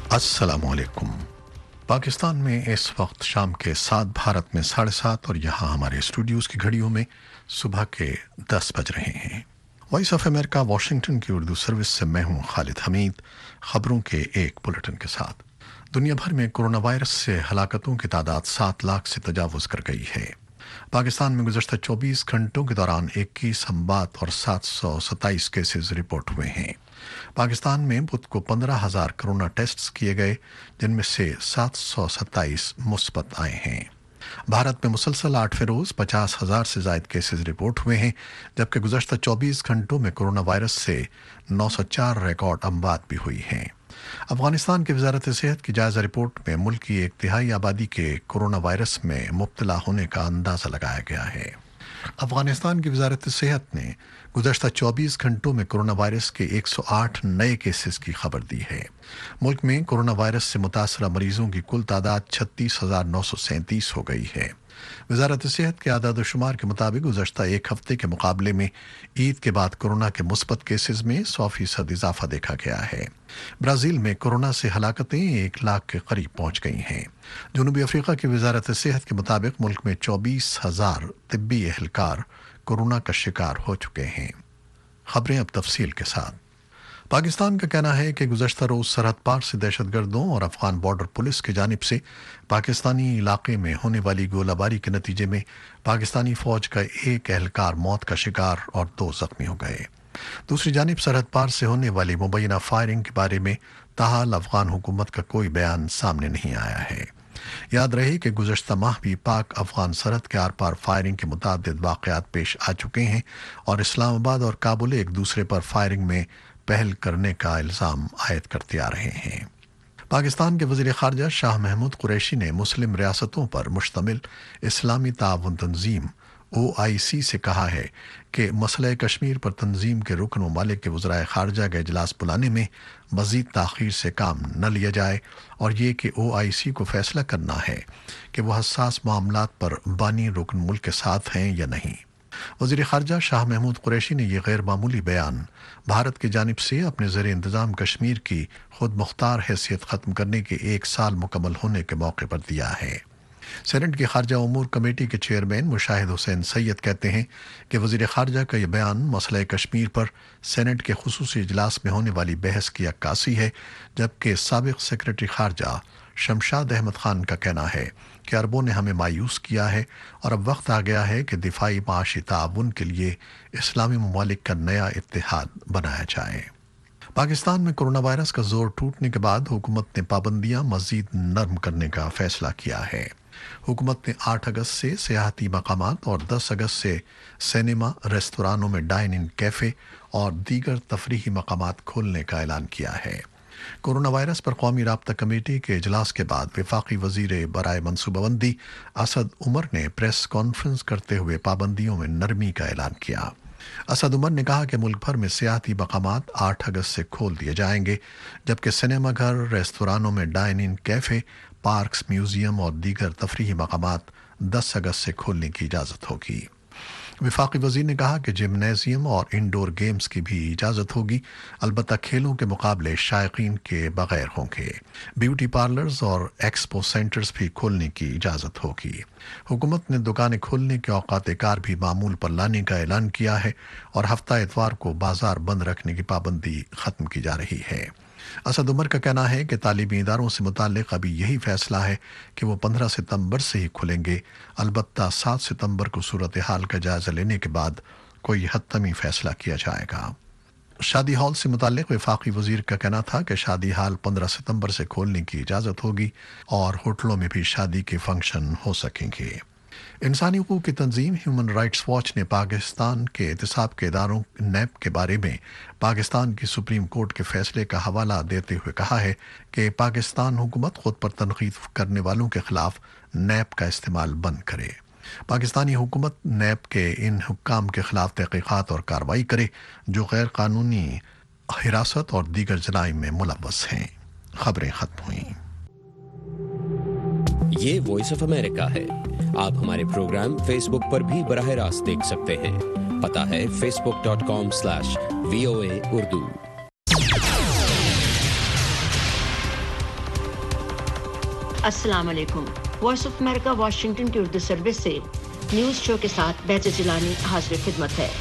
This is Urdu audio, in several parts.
अस्सलाम वालेकुम। पाकिस्तान में इस वक्त शाम के 7, भारत में 7:30 और यहाँ हमारे स्टूडियोज़ की घड़ियों में सुबह के 10 बज रहे हैं। वॉइस ऑफ अमेरिका वाशिंगटन की उर्दू सर्विस से मैं हूँ खालिद हमीद। ख़बरों के एक बुलेटिन के साथ। दुनिया भर में कोरोना वायरस से हलाकतों की तादाद 7 लाख से तजावुज़ कर गई है। पाकिस्तान में गुज़श्ता 24 घंटों के दौरान 21 अमवात और 727 केसेस रिपोर्ट हुए हैं। पाकिस्तान में बुध को 15,000 कोरोना टेस्ट किए गए, जिनमें से 727 मुस्बत आए हैं। भारत में मुसलसल 8वें रोज़ 50,000 से ज़ायद केसेस रिपोर्ट हुए हैं, जबकि गुज़श्ता 24 घंटों में कोरोना वायरस से 904 रिकॉर्ड अमवात भी हुई हैं। अफगानिस्तान की वजारत सेहत की जायज़ा रिपोर्ट में मुल्क की 1/3 आबादी के कोरोना वायरस में मुब्तला होने का अंदाज़ा लगाया गया है। अफगानिस्तान की वजारत सेहत ने गुज़श्ता 24 घंटों में कोरोना वायरस के 108 नए केसेस की खबर दी है। मुल्क में कोरोना वायरस से मुतासरा मरीजों की कुल तादाद 36,937 हो गई है। वजारत सेहत के आदाद शुमार के मुताबिक गुज़श्ता एक हफ्ते के मुकाबले में ईद के बाद कोरोना के मुस्बत केसेस में 100% इजाफा देखा गया है। ब्राज़ील में कोरोना से हलाकतें 1 लाख के करीब पहुंच गई हैं। जनूबी अफ्रीका की वजारत सेहत के मुताबिक मुल्क में 24,000 तिब्बी एहलकार कोरोना का शिकार हो चुके हैं। खबरें अब तफसील के साथ। पाकिस्तान का कहना है कि गुज़श्ता रोज़ सरहद पार से दहशतगर्दों और अफगान बॉर्डर पुलिस की जानिब से पाकिस्तानी इलाके में होने वाली गोलाबारी के नतीजे में पाकिस्तानी फ़ौज का एक एहलकार मौत का शिकार और 2 ज़ख्मी हो गए। दूसरी जानिब सरहद पार से होने वाली मुबैना फायरिंग के बारे में ताहाल अफगान हुकूमत का कोई बयान सामने नहीं आया है। याद रहे कि गुज़श्ता माह भी पाक अफगान सरहद के आर पार फायरिंग के मुताद्दिद वाक़यात पेश आ चुके हैं और इस्लामाबाद और काबुल एक दूसरे पर फायरिंग में पहल करने का इल्ज़ाम आयद करते आ रहे हैं। पाकिस्तान के वज़ीर ख़ारजा शाह महमूद कुरैशी ने मुस्लिम रियासतों पर मुश्तमिल इस्लामी ताउन तंजीम OIC से कहा है कि मसला कश्मीर पर तंजीम के रुकन ममालिक के वज़राए ख़ारजा का इजलास बुलाने में मज़ीद ताख़ीर से काम न लिया जाए और ये कि OIC को फ़ैसला करना है कि वह हसास मामलात पर बानी रुकन मुल्क के साथ हैं या नहीं। वज़ीर ख़ारजा शाह महमूद कुरैशी ने यह गैर मामूली बयान भारत की जानिब से अपने ज़ेरे इंतज़ाम कश्मीर की खुद मुख्तार हैसियत ख़त्म करने के 1 साल मुकम्मल होने के मौके पर दिया है। सेनेट की खारजा उमूर कमेटी के चेयरमैन मुशाहिद हुसैन सैयद कहते हैं कि वज़ीर ख़ारजा का यह बयान मसला कश्मीर पर सेनेट के खुसूसी इजलास में होने वाली बहस की अक्कासी है, जबकि साबिक़ सेक्रेटरी ख़ारजा शमशाद अहमद ख़ान का कहना है कि अरबों ने हमें मायूस किया है और अब वक्त आ गया है कि दिफाई माशी ताउन के लिए इस्लामी ममालिक का नया इत्तेहाद बनाया जाए। पाकिस्तान में कोरोना वायरस का जोर टूटने के बाद हुकूमत ने पाबंदियां मज़ीद नरम करने का फैसला किया है। हुकूमत ने 8 अगस्त से सियाहती मकामात और 10 अगस्त से सिनेमा, रेस्तरानों में डाइन इन कैफ़े और दीगर तफरीही मकामात खोलने का ऐलान किया है। कोरोना वायरस पर कौमी राब्ता कमेटी के इजलास के बाद वफाकी वज़ीर बराए मनसूबाबंदी असद उमर ने प्रेस कॉन्फ्रेंस करते हुए पाबंदियों में नरमी का ऐलान किया। असद उमर ने कहा कि मुल्क भर में सियाहती मकामात 8 अगस्त से खोल दिए जाएंगे, जबकि सिनेमा घर, रेस्तरानों में dine in cafe, parks, museum और दीगर तफरीही मकामात 10 अगस्त से खोलने की इजाज़त होगी। वफाकी वज़ीर ने कहा कि जिमनेजियम और इंडोर गेम्स की भी इजाज़त होगी, अलबत्ता खेलों के मुकाबले शायकीन के बगैर होंगे। ब्यूटी पार्लर्स और एक्सपो सेंटर्स भी खोलने की इजाज़त होगी। हुकूमत ने दुकानें खोलने के औकात कार भी मामूल पर लाने का ऐलान किया है और हफ्ता इतवार को बाजार बंद रखने की पाबंदी ख़त्म की जा रही है। असद उमर का कहना है कि तालीमी इदारों से मुताल्लिक़ अभी यही फ़ैसला है कि वो 15 सितंबर से ही खुलेंगे, अलबत्ता 7 सितंबर को सूरत हाल का जायज़ा लेने के बाद कोई हतमी फ़ैसला किया जाएगा। शादी हॉल से मुताल्लिक़ वफाकी वज़ीर का कहना था कि शादी हॉल 15 सितंबर से खोलने की इजाज़त होगी और होटलों में भी शादी के फंक्शन हो सकेंगे। इंसानी हकूक़ की तंजीम ह्यूमन राइट्स वॉच ने पाकिस्तान के एहतसाब के इदारों नैप के बारे में पाकिस्तान की सुप्रीम कोर्ट के फैसले का हवाला देते हुए कहा है कि पाकिस्तान हुकूमत खुद पर तनकीद करने वालों के खिलाफ नैप का इस्तेमाल बंद करे। पाकिस्तानी हुकूमत नैप के इन हुक्काम के खिलाफ तहक़ीक़ात और कार्रवाई करे जो गैर कानूनी हिरासत और दीगर जराइम में मुलव्वस हैं। खबरें खत्म हुई। ये वॉइस ऑफ अमेरिका है। आप हमारे प्रोग्राम फेसबुक पर भी बराह रास्त देख सकते हैं। पता है facebook.com/VOA Urdu। अस्सलाम वालेकुम। वॉइस ऑफ अमेरिका वाशिंगटन की उर्दू सर्विस से न्यूज़ शो के साथ बेहतर जिलानी हाजिर खिदमत है।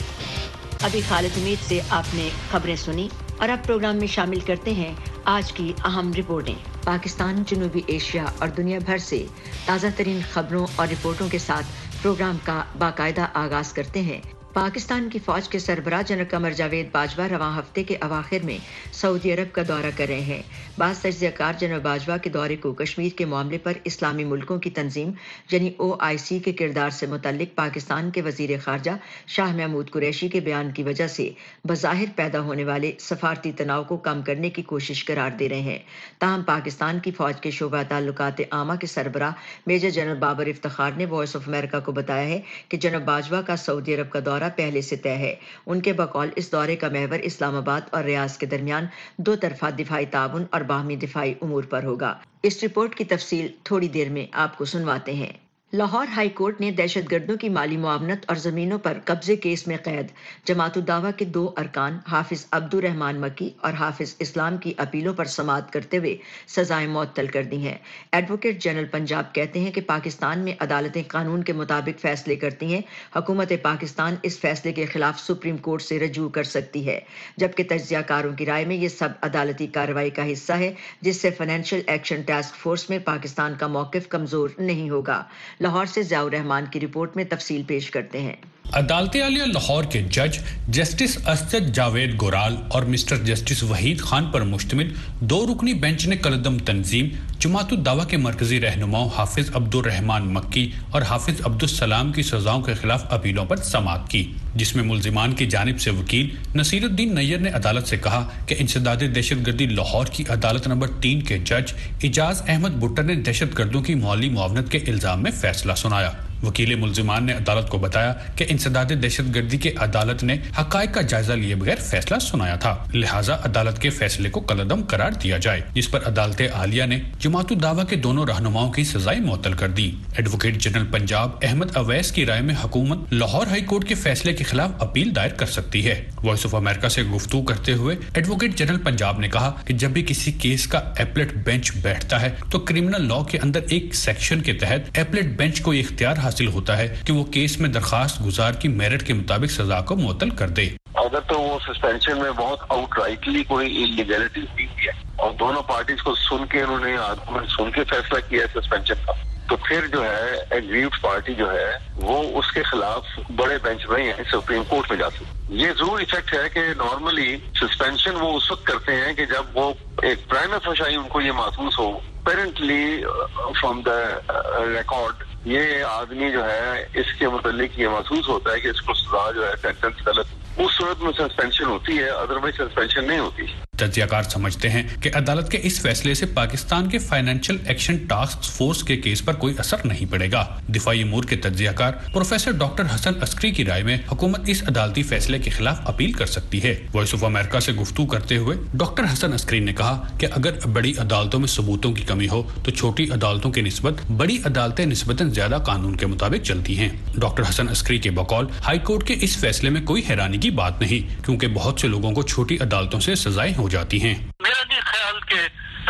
अभी खालिद हमीद से आपने खबरें सुनी और अब प्रोग्राम में शामिल करते हैं आज की अहम रिपोर्टें। पाकिस्तान, जनूबी एशिया और दुनिया भर से ताज़ा तरीन खबरों और रिपोर्टों के साथ प्रोग्राम का बाकायदा आगाज करते हैं। पाकिस्तान की फौज के सरबराह जनरल कमर जावेद बाजवा रवां हफ्ते के अवाखिर में सऊदी अरब का दौरा कर रहे हैं। बाज़ तज्ज़ियाकार जनरल बाजवा के दौरे को कश्मीर के मामले पर इस्लामी मुल्कों की तंजीम यानी OIC के किरदार से मुतल्लिक पाकिस्तान के वज़ीर ख़ारजा शाह महमूद कुरैशी के बयान की वजह से बज़ाहिर पैदा होने वाले सफारती तनाव को कम करने की कोशिश करार दे रहे हैं। ताहम पाकिस्तान की फौज के शोबा ताल्लुकात आमा के सरबराह मेजर जनरल बाबर इफ्तिखार ने वॉइस ऑफ अमेरिका को बताया है कि जनरल बाजवा का सऊदी अरब का दौरा पहले से तय है। उनके बकौल इस दौरे का महवर इस्लामाबाद और रियाज के दरमियान दो तरफा दिफाई ताउन और बाहमी दिफाई उमूर पर होगा। इस रिपोर्ट की तफसील थोड़ी देर में आपको सुनवाते हैं। लाहौर हाई कोर्ट ने दहशतगर्दों की माली मुआवनत और ज़मीनों पर कब्जे केस में कैद जमात-उद-दावा के 2 अरकान हाफिज अब्दुर रहमान मक्की और हाफिज इस्लाम की अपीलों पर समाअत करते हुए सजाएं मुअत्तल कर दी हैं। एडवोकेट जनरल पंजाब कहते हैं कि पाकिस्तान में अदालतें कानून के मुताबिक फैसले करती हैं। हुकूमत पाकिस्तान इस फैसले के खिलाफ सुप्रीम कोर्ट से रजू कर सकती है, जबकि तज्ज़ियाकारों की राय में ये सब अदालती कार्रवाई का हिस्सा है, जिससे फाइनेंशियल एक्शन टास्क फोर्स में पाकिस्तान का मौक़िफ़ कमज़ोर नहीं होगा। लाहौर से ज़ियाउर रहमान की रिपोर्ट में तफसील पेश करते हैं। अदालते आलिया लाहौर के जज जस्टिस असद जावेद गोराल और मिस्टर जस्टिस वहीद खान पर मुश्तमिल 2 रुकनी बेंच ने कलदम तंजीम जमात-उद-दावा के मरकजी रहनुमाओं हाफिज अब्दुर रहमान मक्की और हाफिज अब्दुल सलाम की सजाओं के खिलाफ अपीलों पर समाअत की, जिसमें मुल्जिमान की जानिब से वकील नसीरुद्दीन नैयर ने अदालत से कहा कि इंसदाद दहशतगर्दी लाहौर की अदालत नंबर 3 के जज इजाज अहमद बुट्टर ने दहशतगर्दों की माली मुआवनत के इल्जाम में फैसला सुनाया। वकील मुल्जिमान ने अदालत को बताया कि इंसदाद दहशतगर्दी के अदालत ने हकायक का जायजा लिए बगैर फैसला सुनाया था, लिहाजा अदालत के फैसले को कलअदम करार दिया जाए, जिस पर अदालत आलिया ने जमात-उद-दावा के दोनों रहनुमाओं की सजाएं मुअत्तल कर दी। एडवोकेट जनरल पंजाब अहमद अवैस की राय में हुकूमत लाहौर हाई कोर्ट के फैसले के खिलाफ अपील दायर कर सकती है। वॉइस ऑफ अमेरिका से गुफ्तगू करते हुए एडवोकेट जनरल पंजाब ने कहा कि जब भी किसी केस का एपलेट बेंच बैठता है तो क्रिमिनल लॉ के अंदर एक सेक्शन के तहत एपलेट बेंच को हासिल होता है कि वो केस में दरखास्त गुजार की मेरिट के मुताबिक सजा को मुअत्तल कर दे। अगर तो वो सस्पेंशन में बहुत आउटराइटली कोई इलीगैलिटी हुई है और दोनों पार्टीज को सुन के उन्होंने आर्गुमेंट सुन के फैसला किया है सस्पेंशन का, तो फिर जो है एग्रीव्ड पार्टी जो है वो उसके खिलाफ बड़े बेंच में या सुप्रीम कोर्ट में जा सकती। ये जरूर इफेक्ट है कि नॉर्मली सस्पेंशन वो उस वक्त करते हैं कि जब वो एक प्राइमा फेशी उनको ये महसूस हो पेरेंटली फ्रॉम द रिकॉर्ड ये आदमी जो है इसके मुतालिक ये महसूस होता है कि इसको सजा जो है सेंटेंस गलत, उस सूरत में सस्पेंशन होती है, अदरवाइज सस्पेंशन नहीं होती। तज्ज़ियाकार समझते हैं कि अदालत के इस फैसले से पाकिस्तान के फाइनेंशियल एक्शन टास्क फोर्स के केस पर कोई असर नहीं पड़ेगा। दिफाई अमूर के तज्ज़ियाकार प्रोफेसर डॉक्टर हसन अस्करी की राय में हुकूमत इस अदालती फैसले के खिलाफ अपील कर सकती है। वॉइस ऑफ अमेरिका से गुफ्तगू करते हुए डॉक्टर हसन अस्करी ने कहा कि अगर बड़ी अदालतों में सबूतों की कमी हो तो छोटी अदालतों की निस्बत बड़ी अदालतें निस्बतन ज्यादा कानून के मुताबिक चलती हैं। डॉक्टर हसन अस्करी के बकौल हाई कोर्ट के इस फैसले में कोई हैरानी की बात नहीं, क्योंकि बहुत से लोगों को छोटी अदालतों से सजाएं हो जाती हैं। मेरा नहीं ख्याल के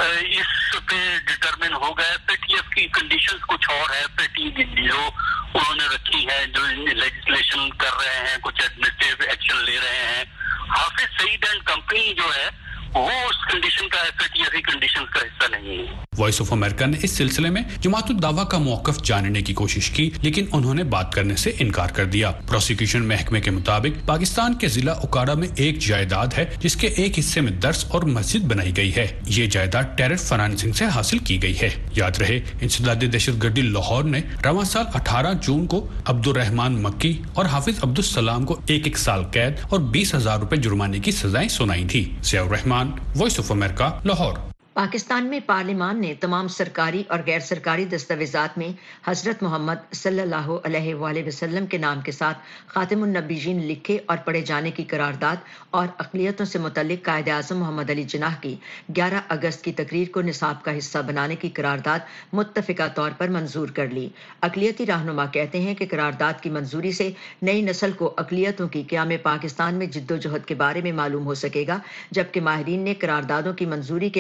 इस पे डिटरमिन हो गया। पेटीएफ की कंडीशंस कुछ और है, पेटी जो उन्होंने रखी है, जो लेजिस्लेशन कर रहे हैं, कुछ एडमिनिस्ट्रेटिव एक्शन ले रहे हैं। हाफिज सईद एंड कंपनी जो है वो उस कंडीशन का पेटीएफ की कंडीशन का हिस्सा नहीं है। वॉइस ऑफ अमेरिका ने इस सिलसिले में जमात-उद-दावा का मौक़िफ़ जानने की कोशिश की, लेकिन उन्होंने बात करने से इनकार कर दिया। प्रोसिक्यूशन महकमे के मुताबिक पाकिस्तान के जिला उकाड़ा में एक जायदाद है जिसके एक हिस्से में दर्स और मस्जिद बनाई गई है। ये जायदाद टेरर फाइनेंसिंग से हासिल की गई है। याद रहे, इंसदाद दहशतगर्दी लाहौर ने रवां साल 18 जून को अब्दुर रहमान मक्की और हाफिज अब्दुल सलाम को 1 साल कैद और 20,000 रुपए जुर्माने की सजाएं सुनाई थी। Ziaur Rahman, voice of America, Lahore. Pakistan में पार्लिमान ने तमाम सरकारी और गैर सरकारी दस्तावेजात में हज़रत मोहम्मद सल्लल्लाहु अलैहि वसल्लम के नाम के साथ खातिमुन नबीयीन लिखे और पढ़े जाने की करारदाद और अक़लियतों से मुतल्लिक़ कायदे आज़म मोहम्मद अली जिन्नाह की 11 अगस्त की तकरीर को निसाब का हिस्सा बनाने की करारदाद मुत्तफ़िक़ा तौर पर मंजूर कर ली। अक़लियती रहनुमा कहते हैं कि करारदाद की मंजूरी से नई नस्ल को अक़लियतों की क़याम पाकिस्तान में जिद्दोजहद के बारे में मालूम हो सकेगा, जबकि माहिरीन ने करारदादों की मंजूरी के असल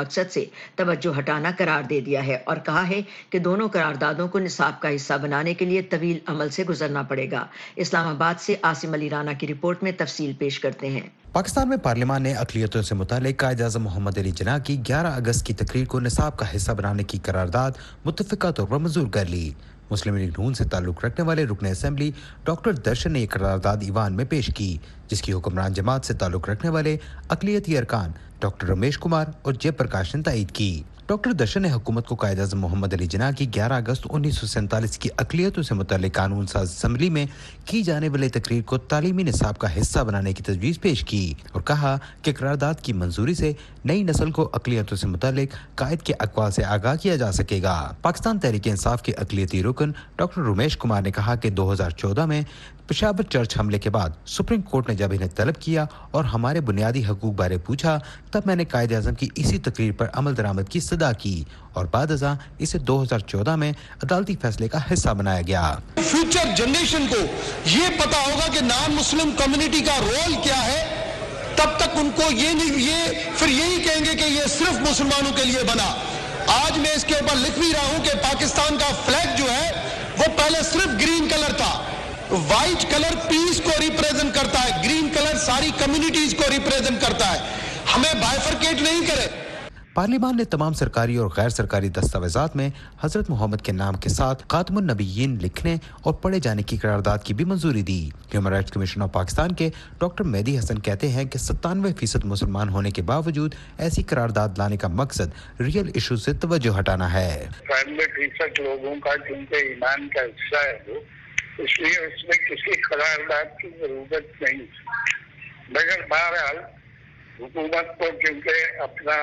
مقصد سے توجہ ہٹانا قرار دے دیا ہے اور کہا ہے کہ دونوں قراردادوں کو نصاب کا حصہ بنانے کے لیے طویل عمل سے گزرنا پڑے گا۔ اسلام آباد سے عاصم علی رانا کی رپورٹ میں تفصیل پیش کرتے ہیں۔ پاکستان میں پارلیمان نے اقلیتوں سے متعلق قائد اعظم محمد علی جناح کی 11 اگست کی تقریر کو نصاب کا حصہ بنانے کی قرارداد متفقہ طور پر منظور کر لی۔ مسلم لیگ نون سے تعلق رکھنے والے رکن اسمبلی ڈاکٹر درشن نے یہ قرارداد ایوان میں پیش کی، جس کی حکمران جماعت سے تعلق رکھنے والے اقلیتی ارکان ڈاکٹر رمیش کمار اور جے پرکاش نے تائید کی۔ ڈاکٹر درشن نے حکومت کو قائد اعظم محمد علی جناح کی 11 اگست 1947 کی اقلیتوں سے متعلق قانون ساز اسمبلی میں کی جانے والی تقریر کو تعلیمی نصاب کا حصہ بنانے کی تجویز پیش کی اور کہا کہ قرارداد کی منظوری سے نئی نسل کو اقلیتوں سے متعلق قائد کے اقوال سے آگاہ کیا جا سکے گا۔ پاکستان تحریک انصاف کے اقلیتی رکن ڈاکٹر رمیش کمار نے کہا کہ 2014 میں پشاور چرچ حملے کے بعد سپریم کورٹ نے جب انہیں طلب کیا اور ہمارے بنیادی حقوق بارے پوچھا، تب میں نے قائد اعظم کی اسی تقریر پر عمل درآمد کی صدا کی اور بعد ازاں اسے 2014 میں عدالتی فیصلے کا حصہ بنایا گیا۔ فیوچر جنریشن کو یہ پتا ہوگا کہ نان مسلم کمیونٹی کا رول کیا ہے، تب تک ان کو پھر یہی کہیں گے کہ یہ صرف مسلمانوں کے لیے بنا۔ آج میں اس کے اوپر لکھ بھی رہا ہوں کہ پاکستان کا فلیگ جو ہے وہ پہلے صرف گرین کلر تھا، وائٹ کلر پیس کو ریپریزنٹ کرتا ہے، گرین کلر ساری کمیونٹیز کو ریپریزنٹ کرتا ہے، ہمیں بائیفرکیٹ نہیں کرے۔ پارلیمان نے تمام سرکاری اور غیر سرکاری دستاویزات میں حضرت محمد کے نام کے ساتھ خاتم النبیین لکھنے اور پڑھے جانے کی قرارداد کی بھی منظوری دی۔ Human rights commission of Pakistan کے ڈاکٹر مہدی حسن کہتے ہیں کہ 97% مسلمان ہونے کے باوجود ایسی قرارداد لانے کا مقصد ریئل ایشو سے توجہ ہٹانا ہے۔ 95% لوگوں کا چونکہ ایمان کا حصہ ہے وہ، اس لیے اس میں کسی قرارداد کی ضرورت نہیں، مگر بہرحال حکومت کو کیونکہ اپنا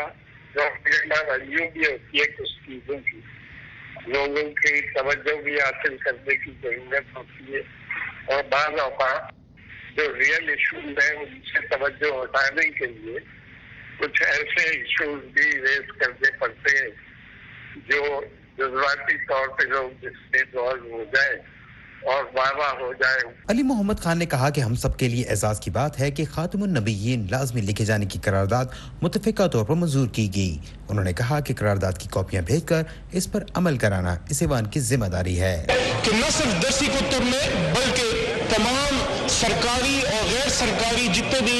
ویلیو بھی ہوتی ہے کچھ چیزوں کی، لوگوں کی توجہ بھی حاصل کرنے کی ضرورت ہوتی ہے اور بعض اوقات جو ریئل ایشوز ہیں ان سے توجہ ہٹانے کے لیے کچھ ایسے ایشوز بھی ریز کرنے پڑتے ہیں جو جذباتی طور پہ لوگ جس سے انوالو ہو جائیں اور واہ ہو جائے۔ علی محمد خان نے کہا کہ ہم سب کے لیے اعزاز کی بات ہے کہ خاتم النبیین لازمی لکھے جانے کی قرارداد متفقہ طور پر منظور کی گئی۔ انہوں نے کہا کہ قرارداد کی کاپیاں بھیج کر اس پر عمل کرانا اس ایوان کی ذمہ داری ہے کہ نہ صرف درسی کتب میں بلکہ تمام سرکاری اور غیر سرکاری جتنے بھی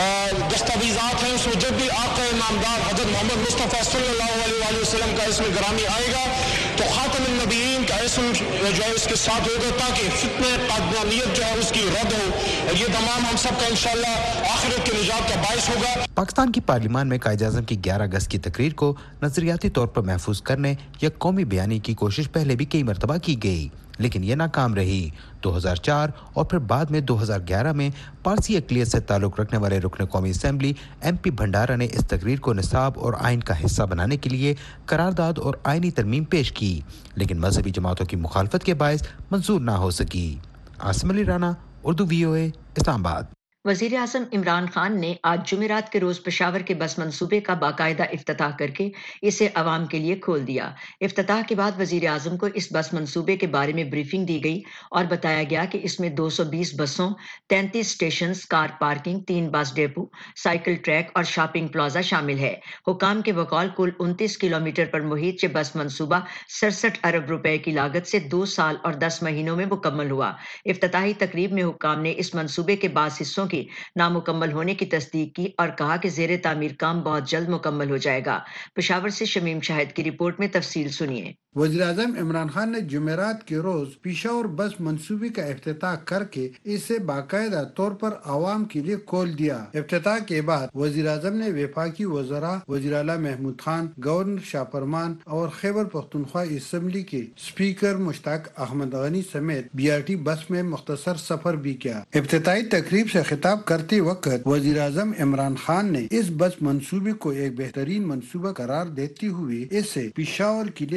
دستاویزات ہیں اس میں جب بھی آقا نامدار حضرت محمد مصطفیٰ صلی اللہ علیہ وآلہ وسلم کا اسم گرامی آئے گا تو خاتم النبیین کا اسم جو ہے اس کے ساتھ ہوگا تاکہ فتنہ قادیانیت جو ہے اس کی رد ہو، اور یہ تمام ہم سب کا انشاءاللہ آخرت کی نجات کا باعث ہوگا۔ پاکستان کی پارلیمان میں قائد اعظم کی 11 اگست کی تقریر کو نظریاتی طور پر محفوظ کرنے یا قومی بیانی کی کوشش پہلے بھی کئی مرتبہ کی گئی، لیکن یہ ناکام رہی۔ 2004 اور پھر بعد میں 2011 میں پارسی اقلیت سے تعلق رکھنے والے رکن قومی اسمبلی ایم پی بھنڈارا نے اس تقریر کو نصاب اور آئین کا حصہ بنانے کے لیے قرارداد اور آئینی ترمیم پیش کی، لیکن مذہبی جماعتوں کی مخالفت کے باعث منظور نہ ہو سکی۔ عاصم علی رانا، اردو VOA، اسلام آباد۔ وزیر اعظم عمران خان نے آج جمعرات کے روز پشاور کے بس منصوبے کا باقاعدہ افتتاح کر کے اسے عوام کے لیے کھول دیا۔ افتتاح کے بعد وزیر اعظم کو اس بس منصوبے کے بارے میں بریفنگ دی گئی اور بتایا گیا کہ اس میں 220 بسوں، 33 اسٹیشنز، کار parking, 3 bus depot, cycle track اور شاپنگ پلازا شامل ہے۔ حکام کے بقول کل 29 کلومیٹر پر محیط یہ بس منصوبہ 67 ارب روپے کی لاگت سے 2 سال اور 10 مہینوں میں مکمل ہوا۔ افتتاحی تقریب میں حکام نے اس منصوبے کے بعض حصوں نامکمل ہونے کی تصدیق کی اور کہا کہ زیر تعمیر کام بہت جلد مکمل ہو جائے گا۔ پشاور سے شمیم شاہد کی رپورٹ میں تفصیل سنیے۔ وزیر اعظم عمران خان نے جمعرات کے روز پشاور بس منصوبے کا افتتاح کر کے اسے باقاعدہ طور پر عوام کے لیے کھول دیا۔ افتتاح کے بعد وزیر اعظم نے وفاقی وزراء وزیر اعلیٰ محمود خان، گورنر شاہ فرمان اور خیبر پختونخوا اسمبلی کے اسپیکر مشتاق احمد غنی سمیت BRT بس میں مختصر سفر بھی کیا۔ افتتاحی تقریب سے خطاب کرتے وقت وزیر اعظم عمران خان نے اس بس منصوبے کو ایک بہترین منصوبہ قرار دیتے ہوئے اسے پشاور کے لیے ایک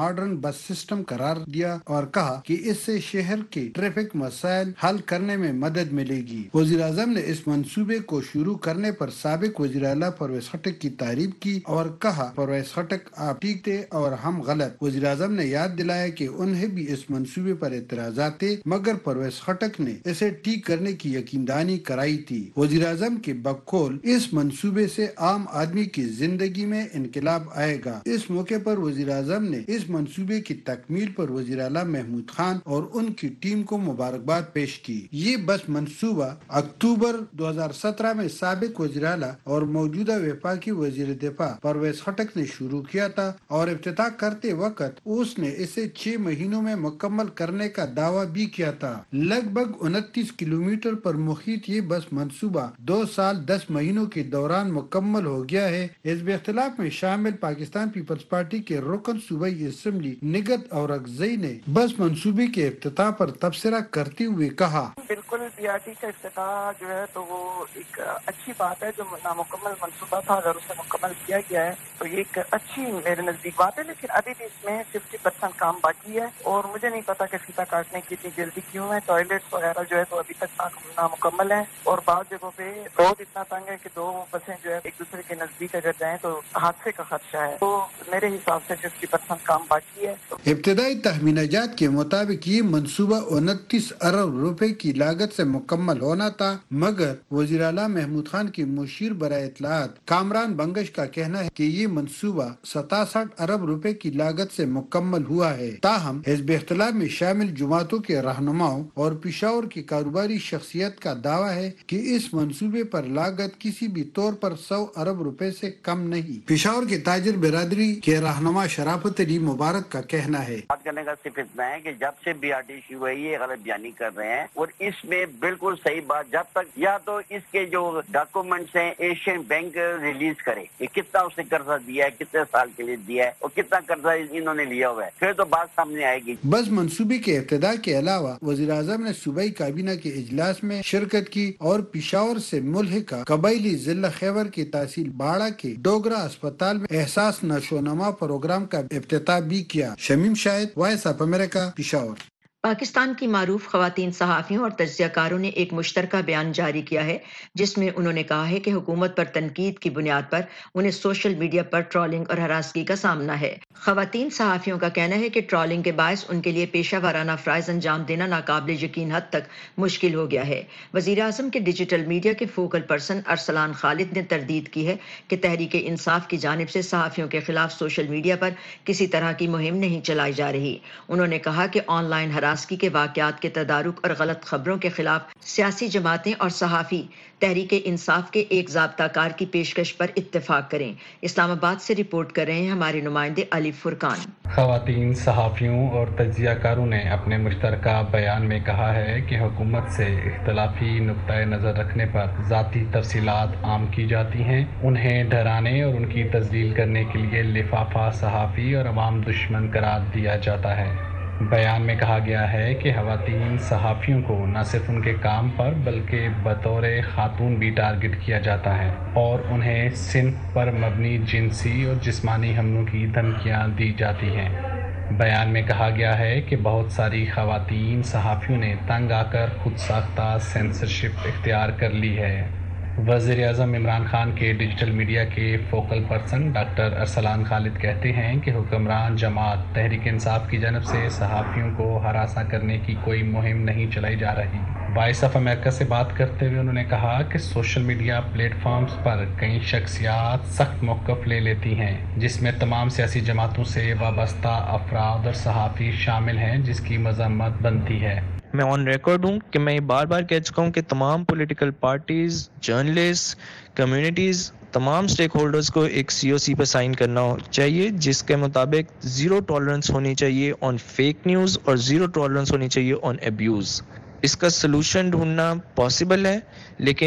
ماڈرن بس سسٹم قرار دیا اور کہا کہ اس سے شہر کے ٹریفک مسائل حل کرنے میں مدد ملے گی۔ وزیر اعظم نے اس منصوبے کو شروع کرنے پر سابق وزیر اعلیٰ پرویز خٹک کی تعریف کی اور کہا پرویز خٹک آپ ٹھیک تھے اور ہم غلط۔ وزیر اعظم نے یاد دلایا کہ انہیں بھی اس منصوبے پر اعتراضات تھے مگر پرویز خٹک نے اسے ٹھیک کرنے کی یقین دہانی کرائی تھی۔ وزیر اعظم کے بقول اس منصوبے سے عام آدمی کی زندگی میں انقلاب آئے گا۔ اس موقع پر وزیر اعظم نے اس منصوبے کی تکمیل پر وزیر اعلیٰ محمود خان اور ان کی ٹیم کو مبارکباد پیش کی۔ یہ بس منصوبہ اکتوبر 2017 میں سابق وزیر اعلیٰ اور موجودہ وفاقی وزیر دفاع پرویز خٹک نے شروع کیا تھا اور افتتاح کرتے وقت اس نے اسے 6 مہینوں میں مکمل کرنے کا دعویٰ بھی کیا تھا۔ لگ بھگ 29 کلومیٹر پر محیط یہ بس منصوبہ 2 سال 10 مہینوں کے دوران مکمل ہو گیا ہے۔ حزب اختلاف میں شامل پاکستان پیپلز پارٹی کے رکن صوبائی اسمبلی نگت اورکزئی نے بس منصوبے کے افتتاح پر تبصرہ کرتے ہوئے کہا، بالکل پی آر ٹی کا افتتاح جو ہے تو وہ ایک اچھی بات ہے۔ جو نامکمل منصوبہ تھا اگر اسے مکمل کیا گیا ہے تو یہ ایک اچھی میرے نزدیک بات ہے، لیکن ابھی بھی اس میں 50% کام باقی ہے اور مجھے نہیں پتا کہ فیتا کاٹنے کی اتنی جلدی کیوں ہے۔ ٹوائلٹس وغیرہ جو ہے تو ابھی تک نامکمل ہیں اور بعض جگہوں پہ روڈ اتنا تنگ ہے کہ 2 بسیں جو ہے ایک دوسرے کے نزدیک اگر جائیں تو حادثے کا خدشہ ہے۔ تو میرے حساب سے 50% کام باقی ہے۔ ابتدائی تخمینات کے مطابق یہ منصوبہ 29 ارب روپے کی لاگت سے مکمل ہونا تھا مگر وزیر اعلیٰ محمود خان کی مشیر برائے اطلاعات کامران بنگش کا کہنا ہے کہ یہ منصوبہ 67 ارب روپے کی لاگت سے مکمل ہوا ہے۔ تاہم حزب اختلاف میں شامل جماعتوں کے رہنماؤں اور پشاور کی کاروباری شخصیت کا دعویٰ ہے کہ اس منصوبے پر لاگت کسی بھی طور پر 100 ارب روپے سے کم نہیں۔ پشاور کے تاجر برادری کے رہنما شرافت علی مبارک کا کہنا ہے، بات کرنے کا صرف اتنا ہے کہ جب سے بی آر ٹی شروع ہوئی ہے غلط بیانی کر رہے ہیں اور اس میں بالکل صحیح بات، جب تک یا تو اس کے جو ڈاکومنٹس ہیں ایشین بینک ریلیز کرے کہ کتنا اس نے قرضہ دیا ہے، کتنے سال کے لیے دیا ہے اور کتنا قرضہ انہوں نے لیا ہوا ہے، پھر تو بات سامنے آئے گی۔ بس منصوبے کے افتتاح کے علاوہ وزیر اعظم نے صوبائی کابینہ کے اجلاس میں شرکت کی اور پشاور سے ملحقہ قبائلی ضلع خیبر کی تحصیل باڑہ کے ڈوگرا اسپتال میں احساس نشوونما پروگرام کا افتتاح بھی کیا۔ Shamim Shahid, voice of America, Peshawar. Pakistan کی معروف خواتین صحافیوں اور تجزیہ کاروں نے ایک مشترکہ بیان جاری کیا ہے جس میں انہوں نے کہا ہے کہ حکومت پر تنقید کی بنیاد پر انہیں سوشل میڈیا پر ٹرولنگ اور ہراسگی کا سامنا ہے۔ خواتین صحافیوں کا کہنا ہے کہ ٹرولنگ کے باعث ان کے لیے پیشہ ورانہ فرائض انجام دینا ناقابل یقین حد تک مشکل ہو گیا ہے۔ وزیر اعظم کے ڈیجیٹل میڈیا کے فوکل پرسن ارسلان خالد نے تردید کی ہے کہ تحریک انصاف کی جانب سے صحافیوں کے خلاف سوشل میڈیا پر کسی طرح کی مہم نہیں چلائی جا رہی۔ انہوں نے کہا کہ آن لائن ہراسگی کے واقعات کے تدارک اور غلط خبروں کے خلاف سیاسی جماعتیں اور صحافی تحریک انصاف کے ایک ضابطہ کار کی پیشکش پر اتفاق کریں۔ اسلام آباد سے رپورٹ کر رہے ہیں ہمارے نمائندے علی فرقان۔ خواتین صحافیوں اور تجزیہ کاروں نے اپنے مشترکہ بیان میں کہا ہے کہ حکومت سے اختلافی نقطۂ نظر رکھنے پر ذاتی تفصیلات عام کی جاتی ہیں، انہیں ڈرانے اور ان کی تذلیل کرنے کے لیے لفافہ صحافی اور عوام دشمن قرار دیا جاتا ہے۔ بیان میں کہا گیا ہے کہ خواتین صحافیوں کو نہ صرف ان کے کام پر بلکہ بطور خاتون بھی ٹارگٹ کیا جاتا ہے اور انہیں صنف پر مبنی جنسی اور جسمانی حملوں کی دھمکیاں دی جاتی ہیں۔ بیان میں کہا گیا ہے کہ بہت ساری خواتین صحافیوں نے تنگ آ کر خود ساختہ سینسرشپ اختیار کر لی ہے۔ وزیر اعظم عمران خان کے ڈیجیٹل میڈیا کے focal person doctor Arsalan Khalid کہتے ہیں کہ حکمران جماعت تحریک انصاف کی جانب سے صحافیوں کو ہراساں کرنے کی کوئی مہم نہیں چلائی جا رہی۔ وائس آف امریکہ سے بات کرتے ہوئے انہوں نے کہا کہ سوشل میڈیا پلیٹ فارمز پر کئی شخصیات سخت موقف لے لیتی ہیں جس میں تمام سیاسی جماعتوں سے وابستہ افراد اور صحافی شامل ہیں، جس کی مذمت بنتی ہے۔ میں آن ریکارڈ ہوں کہ میں بار بار کہہ چکا ہوں کہ تمام پولیٹیکل پارٹیز، جرنلسٹ، کمیونٹیز، تمام سٹیک ہولڈرز کو ایک سی او سی پہ سائن کرنا چاہیے جس کے مطابق زیرو ٹالرنس ہونی چاہیے آن فیک نیوز اور زیرو ٹالرنس ہونی چاہیے آن ابیوز۔ اس کا سلوشن ڈھونڈنا پاسبل ہے لیکن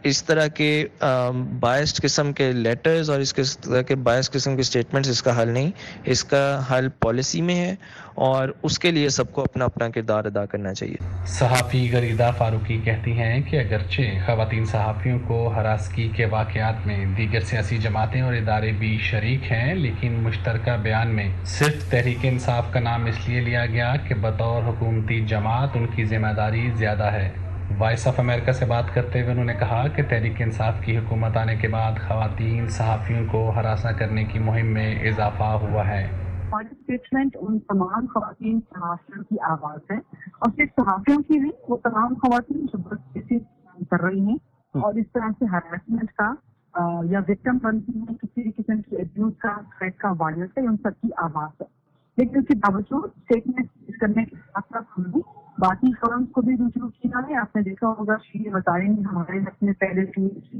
اس طرح کے بائسڈ قسم کے لیٹرز اور اس طرح کے بائسڈ قسم کے سٹیٹمنٹس اس کا حل نہیں. اس کا حل پالیسی میں ہے اور اس کے لیے سب کو اپنا اپنا کردار ادا کرنا چاہیے. صحافی غریدہ فاروقی کہتی ہیں کہ اگرچہ خواتین صحافیوں کو ہراسگی کے واقعات میں دیگر سیاسی جماعتیں اور ادارے بھی شریک ہیں، لیکن مشترکہ بیان میں صرف تحریک انصاف کا نام اس لیے لیا گیا کہ بطور حکومتی جماعت ان کی ذمہ داری زیادہ ہے. وائس آف امریکہ سے بات کرتے ہوئے انہوں نے کہا کہ تحریک انصاف کی حکومت آنے کے بعد خواتین صحافیوں کو ہراساں کرنے کی مہم میں اضافہ ہوا ہے. ہماری اسٹیٹمنٹ ان تمام خواتین صحافیوں کی آواز ہے، اور صرف صحافیوں کی نہیں، وہ تمام خواتین جو بس کسی کر رہی ہیں اور اس طرح سے ہراسمنٹ کا یا وکٹم بنتی ہیں، کسی بھی قسم کی ابیوز کا، تھریٹ کا، وائلنس کا، ان سب کی آواز ہے. لیکن اس کے باوجود اسٹیٹمنٹ کرنے کے ساتھ ساتھ ہم نے باقی فرمز کو بھی رجوع کیا ہے. آپ نے دیکھا ہوگا شیریں مزاری نے ہمارے اپنے پہلے کی.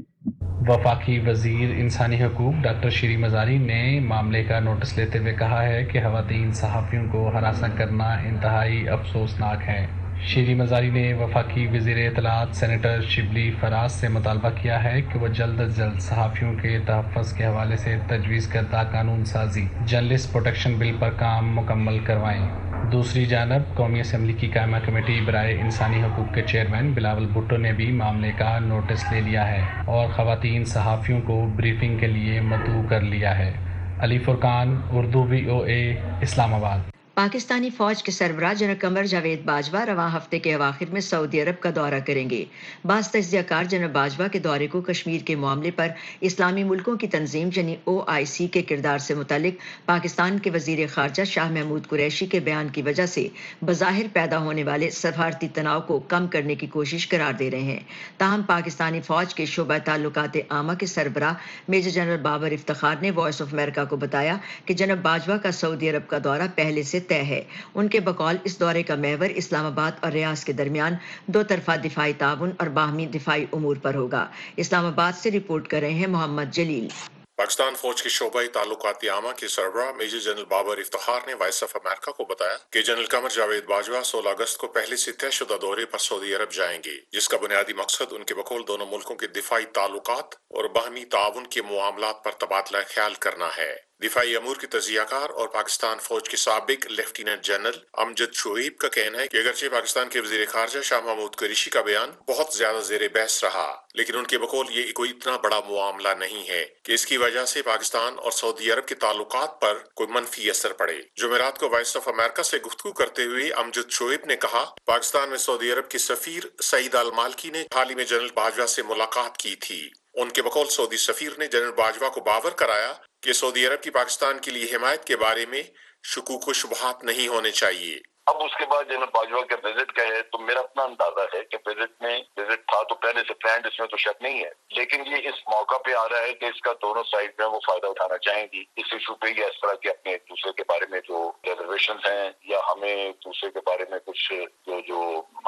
وفاقی وزیر انسانی حقوق ڈاکٹر شیریں مزاری نے معاملے کا نوٹس لیتے ہوئے کہا ہے کہ خواتین صحافیوں کو ہراساں کرنا انتہائی افسوسناک ہے. شیریں مزاری نے وفاقی وزیر اطلاعات سینیٹر شبلی فراز سے مطالبہ کیا ہے کہ وہ جلد از جلد صحافیوں کے تحفظ کے حوالے سے تجویز کردہ قانون سازی جرنلسٹ پروٹیکشن بل پر کام مکمل کروائیں. دوسری جانب قومی اسمبلی کی قائمہ کمیٹی برائے انسانی حقوق کے چیئرمین بلاول بھٹو نے بھی معاملے کا نوٹس لے لیا ہے اور خواتین صحافیوں کو بریفنگ کے لیے مدعو کر لیا ہے. علی فرقان، اردو VOA، اسلام آباد. پاکستانی فوج کے سربراہ جنرل قمر جاوید باجوہ رواں ہفتے کے اواخر میں سعودی عرب کا دورہ کریں گے. بعض تجزیہ کار جنرل باجوہ کے دورے کو کشمیر کے معاملے پر اسلامی ملکوں کی تنظیم یعنی OIC کے کردار سے متعلق پاکستان کے وزیر خارجہ شاہ محمود قریشی کے بیان کی وجہ سے بظاہر پیدا ہونے والے سفارتی تناؤ کو کم کرنے کی کوشش قرار دے رہے ہیں. تاہم پاکستانی فوج کے شعبہ تعلقات عامہ کے سربراہ میجر جنرل بابر افتخار نے وائس آف امریکہ کو بتایا کہ جنرل باجوہ کا سعودی عرب کا دورہ پہلے سے طے ہے. ان کے بقول اس دورے کا محور اسلام آباد اور ریاض کے درمیان دو طرفہ دفاعی تعاون اور باہمی دفاعی امور پر ہوگا. اسلام آباد سے رپورٹ کر رہے ہیں محمد جلیل. پاکستان فوج کے شعبہ تعلقات عامہ کے سربراہ میجر جنرل بابر افتخار نے وائس آف امریکہ کو بتایا کہ جنرل قمر جاوید باجوہ 16 اگست کو پہلے سے طے شدہ دورے پر سعودی عرب جائیں گے، جس کا بنیادی مقصد ان کے بقول دونوں ملکوں کے دفاعی تعلقات اور باہمی تعاون کے معاملات پر تبادلہ خیال کرنا ہے. دفاعی امور کے تجزیہ کار اور پاکستان فوج کے سابق لیفٹیننٹ جنرل امجد شعیب کا کہنا ہے کہ اگرچہ پاکستان کے وزیر خارجہ شاہ محمود قریشی کا بیان بہت زیادہ زیر بحث رہا، لیکن ان کے بقول یہ کوئی اتنا بڑا معاملہ نہیں ہے کہ اس کی وجہ سے پاکستان اور سعودی عرب کے تعلقات پر کوئی منفی اثر پڑے. جمعرات کو وائس آف امریکہ سے گفتگو کرتے ہوئے امجد شعیب نے کہا پاکستان میں سعودی عرب کے سفیر سعید المالکی نے حال ہی میں جنرل باجوہ سے ملاقات کی تھی. ان کے بقول سعودی سفیر نے جنرل باجوہ کو باور کرایا کہ سعودی عرب کی پاکستان کے لیے حمایت کے بارے میں شکوک و شبہات نہیں ہونے چاہیے. اب اس کے بعد جنرل باجوہ کے وزٹ کا ہے تو میرا اپنا اندازہ ہے کہ وزٹ تھا تو پہلے سے پلانڈ، اس میں تو شک نہیں ہے، لیکن یہ اس موقع پہ آ رہا ہے کہ اس کا دونوں سائڈ میں وہ فائدہ اٹھانا چاہیں گی اس ایشو پہ، یا اس طرح کے اپنے ایک دوسرے کے بارے میں جو ریزرویشنز ہیں یا ہمیں ایک دوسرے کے بارے میں کچھ جو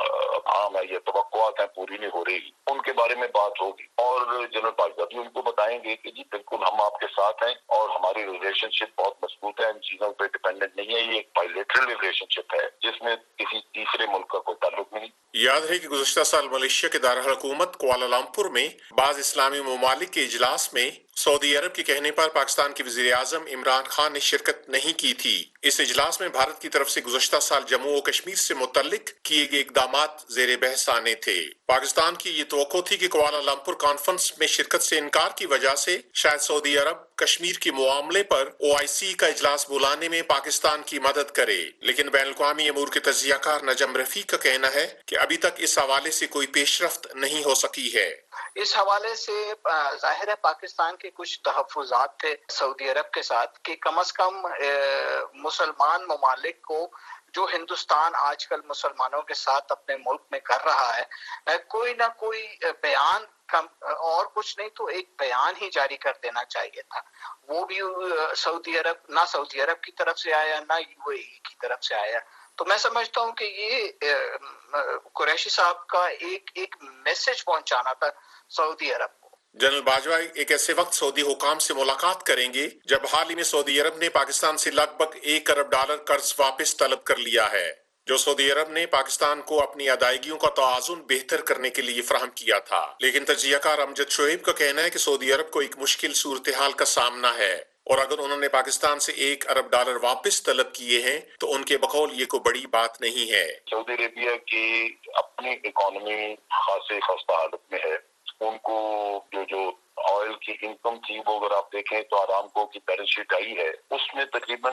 عام ہے یا توقعات ہیں پوری نہیں ہو رہی، ان کے بارے میں بات ہوگی. اور جنرل باجوہ بھی ان کو بتائیں گے کہ جی بالکل ہم آپ کے ساتھ ہیں اور ہماری ریلیشن شپ بہت مضبوط ہے، ان چیزوں پہ ڈیپینڈنٹ نہیں ہے، یہ ایک بائیلیٹرل ریلیشن شپ ہے جس میں کسی تیسرے ملک کا کوئی تعلق نہیں. یاد ہے کہ گزشتہ سال ملیشیا کے دارالحکومت کوالالمپور میں بعض اسلامی ممالک کے اجلاس میں سعودی عرب کے کہنے پر پاکستان کے وزیر اعظم عمران خان نے شرکت نہیں کی تھی. اس اجلاس میں بھارت کی طرف سے گزشتہ سال جموں و کشمیر سے متعلق کیے گئے اقدامات زیر بحث آنے تھے. پاکستان کی یہ توقع تھی کہ کوالالمپور کانفرنس میں شرکت سے انکار کی وجہ سے شاید سعودی عرب کشمیر کے معاملے پر OIC کا اجلاس بلانے میں پاکستان کی مدد کرے، لیکن بین الاقوامی امور کے تجزیہ کار نجم رفیع کا کہنا ہے کہ ابھی تک اس حوالے سے کوئی پیش رفت نہیں ہو سکی ہے. اس حوالے سے ظاہر ہے پاکستان کے کچھ تحفظات تھے سعودی عرب کے ساتھ کہ کم از کم مسلمان ممالک کو جو ہندوستان آج کل مسلمانوں کے ساتھ اپنے ملک میں کر رہا ہے کوئی نہ کوئی بیان اور کچھ نہیں تو ایک بیان ہی جاری کر دینا چاہیے تھا. وہ بھی سعودی عرب کی طرف سے آیا نہ UAE کی طرف سے آیا. تو میں سمجھتا ہوں کہ یہ قریشی صاحب کا ایک میسج پہنچانا تھا سعودی عرب کو. جنرل باجوہ ایک ایسے وقت سعودی حکام سے ملاقات کریں گے جب حال ہی میں سعودی عرب نے پاکستان سے لگ بھگ $1 ارب قرض واپس طلب کر لیا ہے، जो सऊदी अरब ने पाकिस्तान को अपनी अदायगियों का तवाज़ुन बेहतर करने के लिए फराहम किया था। लेकिन तजियाकार अमजद शोएब का कहना है कि सऊदी अरब को एक मुश्किल सूरत हाल का सामना है और अगर उन्होंने पाकिस्तान से $1 अरब वापस तलब किए हैं तो उनके बकौल ये कोई बड़ी बात नहीं है। सऊदी अरेबिया की अपनी इकोनॉमी खासी खस्ता हालत में है। उनको जो ऑयल की इनकम थी वो अगर आप देखें तो आरामको की बैलेंस शीट आई है, उसमें तकरीबन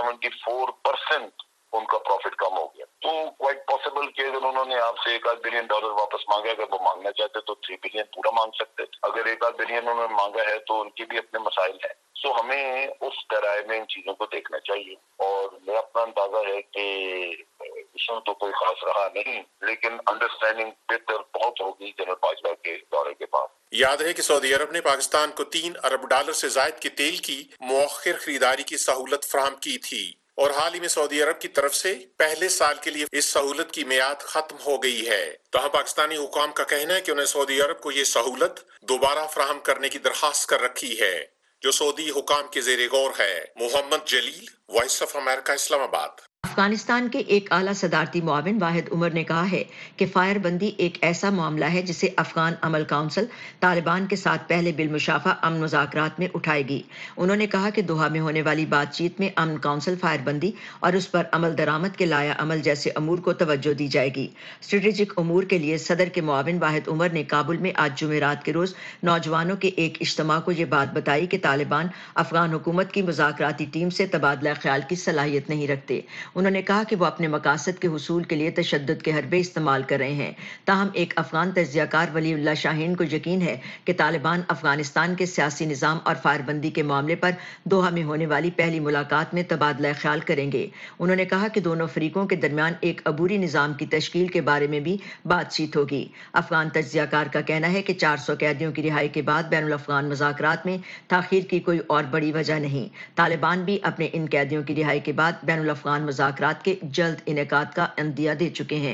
74% उनका प्रॉफिट कम हो गया। तो क्वाइट पॉसिबल कि अगर उन्होंने आपसे $1 बिलियन वापस मांगा, अगर वो मांगना चाहते तो $3 बिलियन पूरा मांग सकते। अगर $1 बिलियन उन्होंने मांगा है तो उनकी भी अपने मसाइल हैं। सो हमें उस तरह में इन चीजों को देखना चाहिए और मेरा अपना अंदाजा है कि इसमें तो कोई खास रहा नहीं, लेकिन अंडरस्टैंडिंग बेहतर बहुत होगी जनरल बाजवा के दौरे के बाद। याद है कि सऊदी अरब ने पाकिस्तान को $3 अरब से जायद के तेल की मुअख्खर खरीदारी की सहूलत फराहम की थी और हाल ही में सऊदी अरब की तरफ से पहले साल के लिए इस सहूलत की मियाद खत्म हो गई है। तो पाकिस्तानी हुकाम का कहना है कि उन्हें सऊदी अरब को ये सहूलत दोबारा फराहम करने की दरखास्त कर रखी है, जो सऊदी हुकाम के ज़ेरे गौर है। Mohammad Jalil, voice of America, Islamabad. Afghanistan के एक आला सदारती मुआविन वाहिद उमर ने कहा है कि फायर बंदी एक ऐसा मामला है जिसे अफगान अमल काउंसिल तालिबान के साथ पहले बिलमुशाफा अमन मुज़ाकरात में उठाएगी। उन्होंने कहा कि दोहा में होने वाली बातचीत में अमन काउंसिल फायर बंदी और उस पर अमल दरामद के लाया अमल जैसे अमूर को तवज्जो दी जाएगी। स्ट्रेटेजिक अमूर के लिए सदर के मुआविन वाहिद उमर ने काबुल में आज जुमेरात के रोज नौजवानों के एक इज्तिमा को ये बात बताई कि तालिबान अफगान हुकूमत की मुज़ाकराती टीम से तबादला ख्याल की सलाहियत नहीं रखते। उन्होंने कहा कि वो अपने मकासद के हुसूल के लिए तशद्दुद के हरबे इस्तेमाल कर रहे हैं। ताहम एक अफगान तज्जियाकार वलीउल्लाह शाहीन को यकीन है कि तालिबान अफगानिस्तान के सियासी निज़ाम और फायरबंदी के मामले पर दोहा में होने वाली पहली मुलाकात में तबादला ख्याल करेंगे। उन्होंने कहा कि दोनों फरीकों के दरमियान एक अबूरी निज़ाम की तश्कील के बारे में भी बातचीत होगी। अफगान तज्जियाकार का कहना है कि 400 कैदियों की रिहाई के बाद बैनुल अफगान मुज़ाकरात में ताखीर की कोई और बड़ी वजह नहीं। तालिबान भी अपने इन कैदियों की रिहाई के बाद बैनुल अफगान मुज़ाकरात के जल्द इनेकाद का अंदिया दे चुके हैं।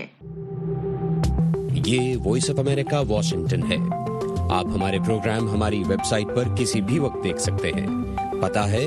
ये वॉइस ऑफ अमेरिका वाशिंगटन है। आप हमारे प्रोग्राम हमारी वेबसाइट पर किसी भी वक्त देख सकते हैं। पता है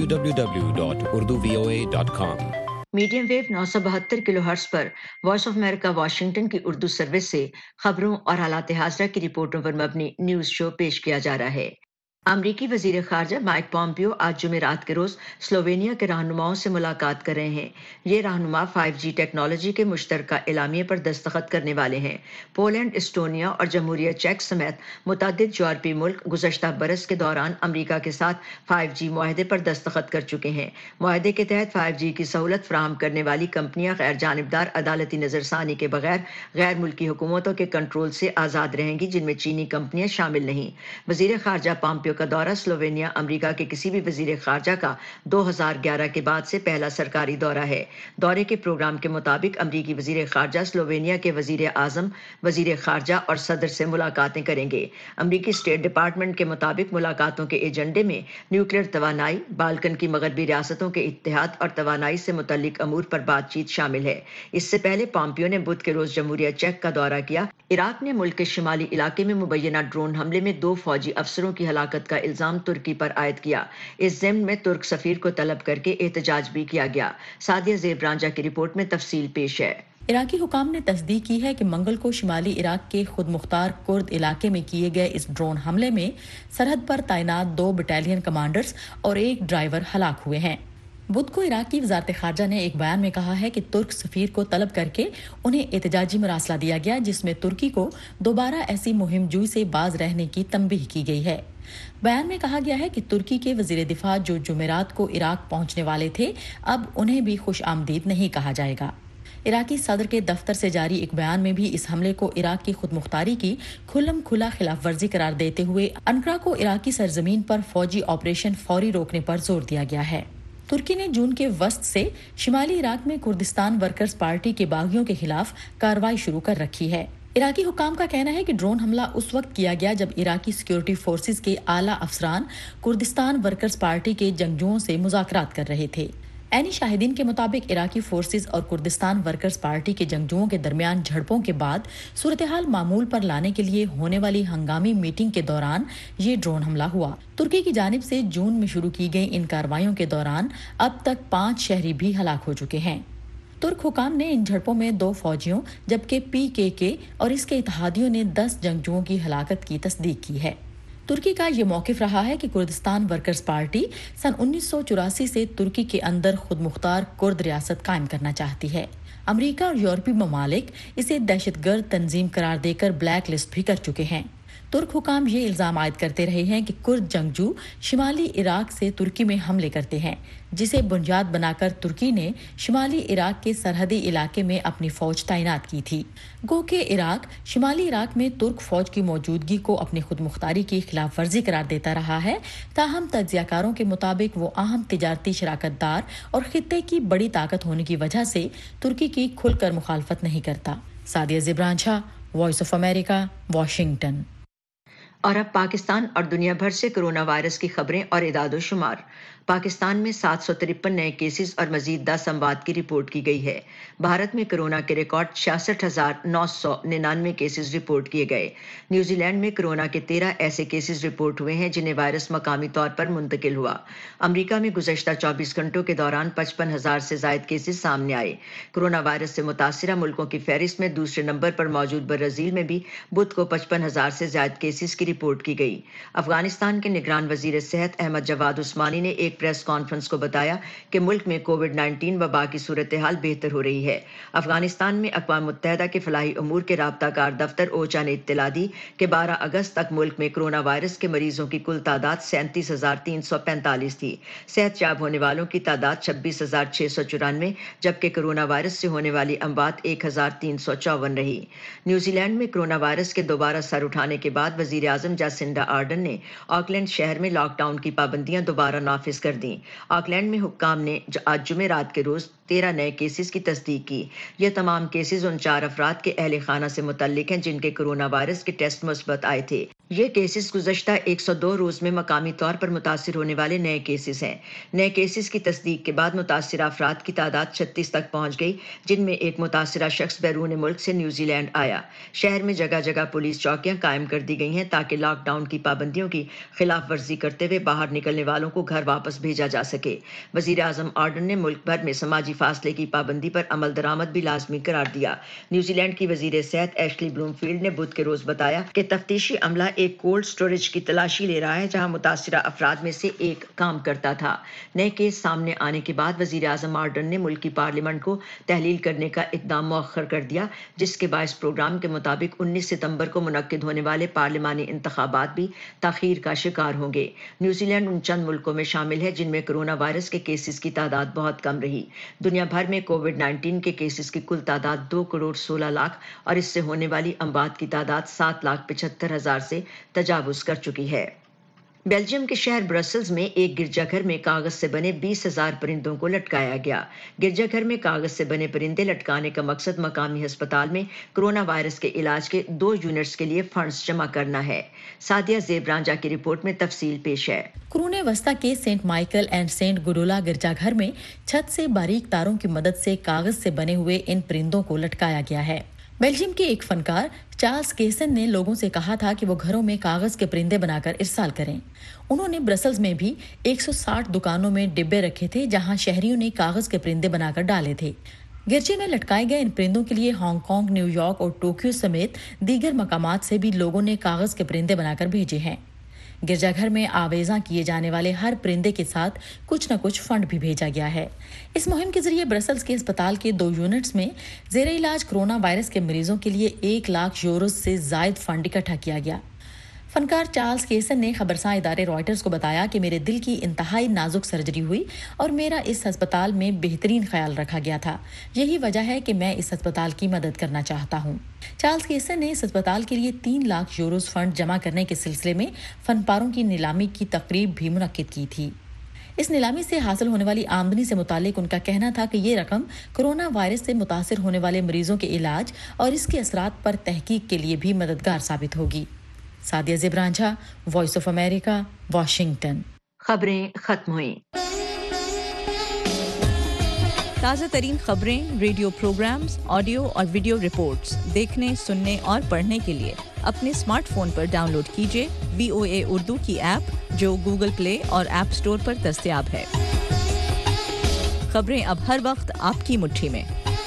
www.urduvoa.com। मीडियम वेव 972 किलोहर्ट्ज पर वॉइस ऑफ अमेरिका वाशिंगटन की उर्दू सर्विस से खबरों और हालात हाज़िरा की रिपोर्टों पर मबनी न्यूज़ शो पेश किया जा रहा है। अमरीकी वजीर खारजा माइक पॉम्पियो आज जुमेरात के रोज स्लोवेनिया के रहनुमाओं से मुलाकात कर रहे हैं। ये रहनुमा 5G टेक्नोलॉजी के मुश्तरका एलामिये पर दस्तखत करने वाले हैं। पोलैंड, एस्टोनिया और जमहूरिया चेक समेत मुतअद्दिद यूरोपीय मुल्क गुज़श्ता बरस के दौरान अमरीका के साथ 5G मुआहदे पर दस्तखत कर चुके हैं। मुआहदे के तहत 5G की सहूलत फराहम करने वाली कंपनियां गैर जानिबदार अदालती नजरसानी के बगैर गैर मुल्की हुकूमतों के कंट्रोल से आज़ाद रहेंगी, जिनमें चीनी कंपनियां शामिल नहीं। वजीर खारजा पॉम्पियो का दौरा स्लोवेनिया अमेरिका के किसी भी वजीर खारजा का 2011 के बाद से पहला सरकारी दौरा है। दौरे के प्रोग्राम के मुताबिक अमेरिकी वजीर खारजा स्लोवेनिया के वजीर आजम, वजीर खारजा और सदर से मुलाकातें करेंगे। अमेरिकी स्टेट डिपार्टमेंट के मुताबिक मुलाकातों के एजेंडे में न्यूक्लियर तवानाई, बाल्कन की मगरबी रियासतों के इत्तेहाद और तवानाई से मुतल्लिक अमूर पर बातचीत शामिल है। इससे पहले पॉम्पियो ने बुध के रोज जमहूरिया चेक का दौरा किया। इराक ने मुल्क के शिमाली इलाके में मुबैना ड्रोन हमले में 2 फौजी अफसरों की हलाकत का इल्जाम तुर्की पर आयद किया। इस ज़िम्न में तुर्क सफीर को तलब करके एहतजाज भी किया गया। सादिया ज़ेब रांझा की रिपोर्ट में तफसील पेश है। इराकी हुकाम ने तस्दीक की है कि मंगल को शिमाली इराक के खुद मुख्तार कुर्द इलाके में किए गए इस ड्रोन हमले में सरहद पर तैनात 2 बटालियन कमांडर्स और 1 ड्राइवर हलाक हुए हैं। बुध को इराक की वजारत खारजा ने एक बयान में कहा है कि तुर्क सफीर को तलब करके उन्हें एहतजाजी मरासला दिया गया, जिसमें तुर्की को दोबारा ऐसी मुहिम जुई से बाज रहने की तंबीह की गई है। बयान में कहा गया है कि तुर्की के वजीर दिफा जो जुमेरात को इराक पहुंचने वाले थे, अब उन्हें भी खुश आमदीद नहीं कहा जाएगा। इराकी सदर के दफ्तर से जारी एक बयान में भी इस हमले को इराक की खुद मुख्तारी की खुल्लम खुला खिलाफ वर्जी करार देते हुए अनकरा को इराकी सरजमीन पर फौजी ऑपरेशन फौरी रोकने पर जोर दिया गया है। तुर्की ने जून के वस्त से शिमाली इराक में कुर्दिस्तान वर्कर्स पार्टी के बागियों के खिलाफ कार्रवाई शुरू कर रखी है। इराकी हुकाम का कहना है कि ड्रोन हमला उस वक्त किया गया जब इराकी सिक्योरिटी फोर्सेस के आला अफसरान कुर्दिस्तान वर्कर्स पार्टी के जंगजुओं से मुज़ाकरात कर रहे थे। ऐनी शाहिदीन के मुताबिक इराकी फोर्सेस और कुर्दिस्तान वर्कर्स पार्टी के जंगजुओं के दरमियान झड़पों के बाद सूरत-ए-हाल मामूल पर लाने के लिए होने वाली हंगामी मीटिंग के दौरान ये ड्रोन हमला हुआ। तुर्की की जानिब से जून में शुरू की गई इन कार्रवाइयों के दौरान अब तक 5 शहरी भी हलाक हो चुके हैं। तुर्क हुकाम ने इन झड़पों में 2 फौजियों जबकि PKK और इसके इत्तेहादियों ने 10 जंगजुओं की हलाकत की तस्दीक की है। तुर्की का ये मौक़िफ़ रहा है कि कुर्दिस्तान वर्कर्स पार्टी सन 1984 से तुर्की के अंदर खुद मुख्तार कुर्द रियासत कायम करना चाहती है। अमेरिका और यूरोपीय ममालिक इसे दहशतगर्द तंजीम करार देकर ब्लैक लिस्ट भी कर चुके हैं। तुर्क हुकाम ये इल्ज़ाम आयद करते रहे हैं कि कुर्द जंगजू शिमाली इराक से तुर्की में हमले करते हैं, जिसे बुनियाद बनाकर तुर्की ने शिमाली इराक के सरहदी इलाके में अपनी फौज तैनात की थी। गो के इराक शिमाली इराक में तुर्क फौज की मौजूदगी को अपनी खुद मुख्तारी की खिलाफ वर्जी करार देता रहा है, ताहम तज्ज़ियाकारों के मुताबिक वो अहम तिजारती शराकतदार और खित्ते की बड़ी ताकत होने की वजह से तुर्की की खुलकर मुखालफत नहीं करता। Sadia Zibran Shah, voice of America, Washington. और अब पाकिस्तान और दुनिया भर से कोरोना वायरस की खबरें और इदादो शुमार। पाकिस्तान में 753 नए केसेस और मजीद 10 अमवात की रिपोर्ट की गई है। भारत में कोरोना के रिकॉर्ड 66,999 केसेस रिपोर्ट किए गए। न्यूजीलैंड में कोरोना के 13 ऐसे केसेस रिपोर्ट हुए हैं जिन्हें वायरस मकामी तौर पर मुंतकिल हुआ। अमेरिका में गुज़श्ता 24 घंटों के दौरान 55,000 से ज़ायद केसेस सामने आए। कोरोना वायरस से मुतासिरा मुल्कों की फहरिस्त में दूसरे नंबर पर मौजूद ब्राज़ील में भी बुध को 55,000 से ज़ायद केसेस की रिपोर्ट की गई। अफगानिस्तान के निगरान वज़ीर सेहत अहमद जवाद उस्मानी ने एक प्रेस कॉन्फ्रेंस को बताया कि मुल्क में कोविड-19 वबा की सूरत हाल बेहतर हो रही है। अफगानिस्तान में अक़वाम मुत्तहिदा के फलाही उमूर के राब्ताकार दफ्तर ओचा ने इत्तला दी कि 12 अगस्त तक मुल्क में कोरोना वायरस के मरीजों की कुल तादाद 37,345 थी। सेहतयाब होने वालों की तादाद 26,694, जबकि कोरोना वायरस से होने वाली अमवात 1,354 रही। न्यूजीलैंड में कोरोना वायरस के दोबारा सर उठाने के बाद वज़ीर आज़म जसिंडा आर्डन ने ऑकलैंड शहर में लॉकडाउन की पाबंदियां दोबारा नाफिज कर दी। ऑकलैंड में हुक्काम ने आज जुमेरात के रोज 13 नए केसेस की तस्दीक की। ये तमाम केसेस उन 4 अफराद के अहले खाना से मुतल्लिक हैं जिनके कोरोना वायरस के टेस्ट मुस्बत आए थे। ये केसेस गुज़श्ता 102 रोज में मकामी तौर पर मुतासिर होने वाले नए केसेस हैं। नए केसेस की तस्दीक के बाद मुतासिरा अफराद की तादाद 36 तक पहुंच गई, जिनमें एक मुतासिरा शख्स बैरून मुल्क से न्यूजीलैंड आया। शहर में जगह जगह पुलिस चौकियां कायम कर दी गई हैं ताकि लॉकडाउन की पाबंदियों की खिलाफ वर्जी करते हुए बाहर निकलने वालों को घर वापस भेजा जा सके। वज़ीर आज़म आर्डन ने मुल्क भर में समाजी फासले की पाबंदी पर अमल दरामद भी लाजमी करार दिया। न्यूजीलैंड की वज़ीर सेहत एशली ब्लूमफील्ड ने बुध के रोज बताया कि तफ्तीशी अमला एक कोल्ड स्टोरेज की तलाशी ले रहा है जहां मुतासिरा अफराद में से एक काम करता था। नए केस सामने आने के बाद वज़ीर आज़म आर्डन ने मुल्क की पार्लियामेंट को तहलील करने का इक़दाम मौखर कर दिया, जिसके बायस प्रोग्राम के मुताबिक 19 सितंबर को मुनक्किद होने वाले पार्लिमानी इंतखाबात भी ताखीर का शिकार होंगे। न्यूजीलैंड उन चंद मुल्कों में शामिल है जिनमें कोरोना वायरस के केसेस की तादाद बहुत कम रही। दुनिया भर में कोविड-19 के केसेस की कुल तादाद 2 करोड़ 16 लाख और इससे होने वाली अमवात की तादाद 7,75,000 से तजावुज कर चुकी है। बेल्जियम के शहर ब्रसल्स में एक गिरजाघर में कागज से बने 20,000 परिंदों को लटकाया गया। गिरजाघर में कागज से बने परिंदे लटकाने का मकसद मकामी अस्पताल में कोरोना वायरस के इलाज के 2 यूनिट्स के लिए फंड्स जमा करना है। सादिया ज़ेब्रांजा की रिपोर्ट में तफसील पेश है। कुरूने वस्ता के saint Michael and saint Gudula गिरजाघर में छत से बारीक तारों की मदद से कागज से बने हुए इन परिंदों को लटकाया गया है। बेल्जियम के एक फनकार चार्ल्स केसन ने लोगों से कहा था कि वो घरों में कागज के परिंदे बनाकर इरसाल करें। उन्होंने ब्रसल्स में भी 160 दुकानों में डिब्बे रखे थे जहां शहरियों ने कागज के परिंदे बनाकर डाले थे। गिरजे में लटकाए गए इन परिंदों के लिए हांगकांग, न्यूयॉर्क और टोक्यो समेत दीगर मकामात से भी लोगों ने कागज के परिंदे बनाकर भेजे हैं। गिरजाघर में आवेज़ा किए जाने वाले हर परिंदे के साथ कुछ न कुछ फंड भी भेजा गया है। इस मुहिम के जरिए ब्रसल्स के अस्पताल के 2 यूनिट्स में ज़ेरे इलाज कोरोना वायरस के मरीजों के लिए 1 लाख यूरो से ज़ायद फंड इकट्ठा किया गया। फनकार चार्ल्स केसन ने खबरसां इदारे रॉयटर्स को बताया कि मेरे दिल की इंतहाई नाजुक सर्जरी हुई और मेरा इस अस्पताल में बेहतरीन ख्याल रखा गया था। यही वजह है कि मैं इस अस्पताल की मदद करना चाहता हूँ। चार्ल्स केसन ने इस अस्पताल के लिए 3 लाख यूरो फंड जमा करने के सिलसिले में फनपारों की नीलामी की तकरीब भी मुनक्किद की थी। इस नीलामी से हासिल होने वाली आमदनी से मुतालिक उनका कहना था कि ये रकम कोरोना वायरस से मुतासिर होने वाले मरीजों के इलाज और इसके असरात पर तहकीक के लिए भी मददगार साबित होगी। सादिया ज़िब्रांजा, वॉइस ऑफ अमेरिका, वाशिंगटन। खबरें खत्म हुई। ताज़ा तरीन खबरें, रेडियो प्रोग्राम्स, ऑडियो और वीडियो रिपोर्ट्स देखने, सुनने और पढ़ने के लिए अपने स्मार्टफोन पर डाउनलोड कीजिए VOA उर्दू की ऐप, जो गूगल प्ले और ऐप स्टोर पर दस्तयाब है। खबरें अब हर वक्त आपकी मुट्ठी में।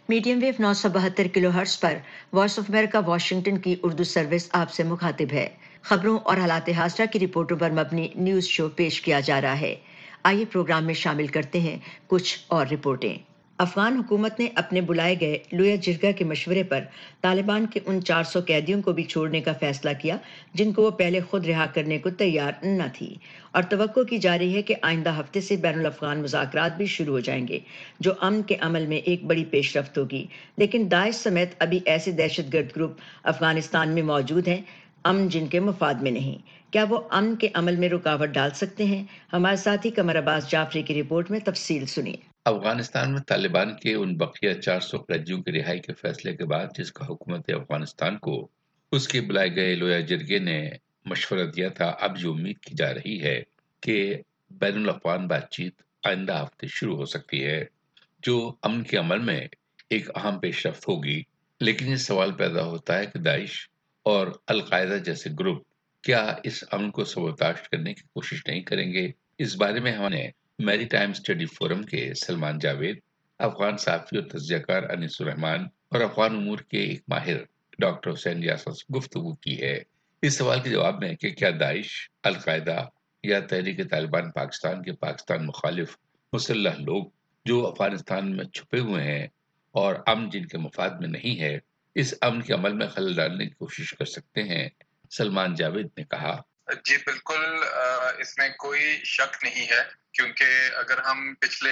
मीडियम वेव 972 किलोहर्ट्ज पर वॉइस ऑफ अमेरिका वाशिंगटन की उर्दू सर्विस आपसे मुखातिब है। खबरों और हालात हादसा की रिपोर्टों पर मबनी न्यूज शो पेश किया जा रहा है। आइए प्रोग्राम में शामिल करते हैं कुछ और रिपोर्टें। अफगान हुकूमत ने अपने बुलाए गए लोया जिरगा के मशवरे पर तालिबान के उन 400 कैदियों को भी छोड़ने का फैसला किया जिनको वो पहले खुद रिहा करने को तैयार न थी, और तवक्को की जा रही है कि आइंदा हफ्ते से बैनुल अफ़गान मुज़ाकरात भी शुरू हो जाएंगे जो अमन के अमल में एक बड़ी पेशरफ्त होगी। लेकिन दाइश समेत अभी ऐसे दहशतगर्द ग्रुप अफगानिस्तान में मौजूद हैं अमन जिनके मफाद में नहीं। क्या वो अमन के अमल में रुकावट डाल सकते हैं? हमारे साथी कमर अब्बास जाफरी की रिपोर्ट में तफसील सुनिए। अफगानिस्तान में तालिबान के उन बकिया 400 कैदियों की रिहाई के फैसले के बाद जिसका हुकूमत अफगानिस्तान को उसके बुलाए गए लोया जिरगे ने मशवरा दिया था, अब ये उम्मीद की जा रही है कि बैनुल अफ़गान बातचीत आइंदा हफ्ते शुरू हो सकती है जो अमन के अमल में एक अहम पेशरफ्त होगी। लेकिन ये सवाल पैदा होता है कि दाइश और अलकायदा जैसे ग्रुप क्या इस अमन को सबोताश करने की कोशिश नहीं करेंगे? इस बारे में हमने मैरीटाइम स्टडी फोरम के सलमान जावेद, अफगान साफ़ी और तज्ज़ियाकार अनीसुर रहमान और अफगान उमूर के एक माहिर डॉक्टर हुसैन यासर से गुफ्तगू की है। इस सवाल के जवाब में कि क्या दाइश, अलकायदा या तहरीक तालिबान पाकिस्तान के पाकिस्तान मुखालिफ मुसल्लह लोग जो अफगानिस्तान में छुपे हुए हैं और अमन जिनके मफाद में नहीं है, इस अमन के अमल में खलल डालने की कोशिश कर सकते हैं? सलमान जावेद ने कहा, जी बिल्कुल, इसमें कोई शक नहीं है, क्योंकि अगर हम पिछले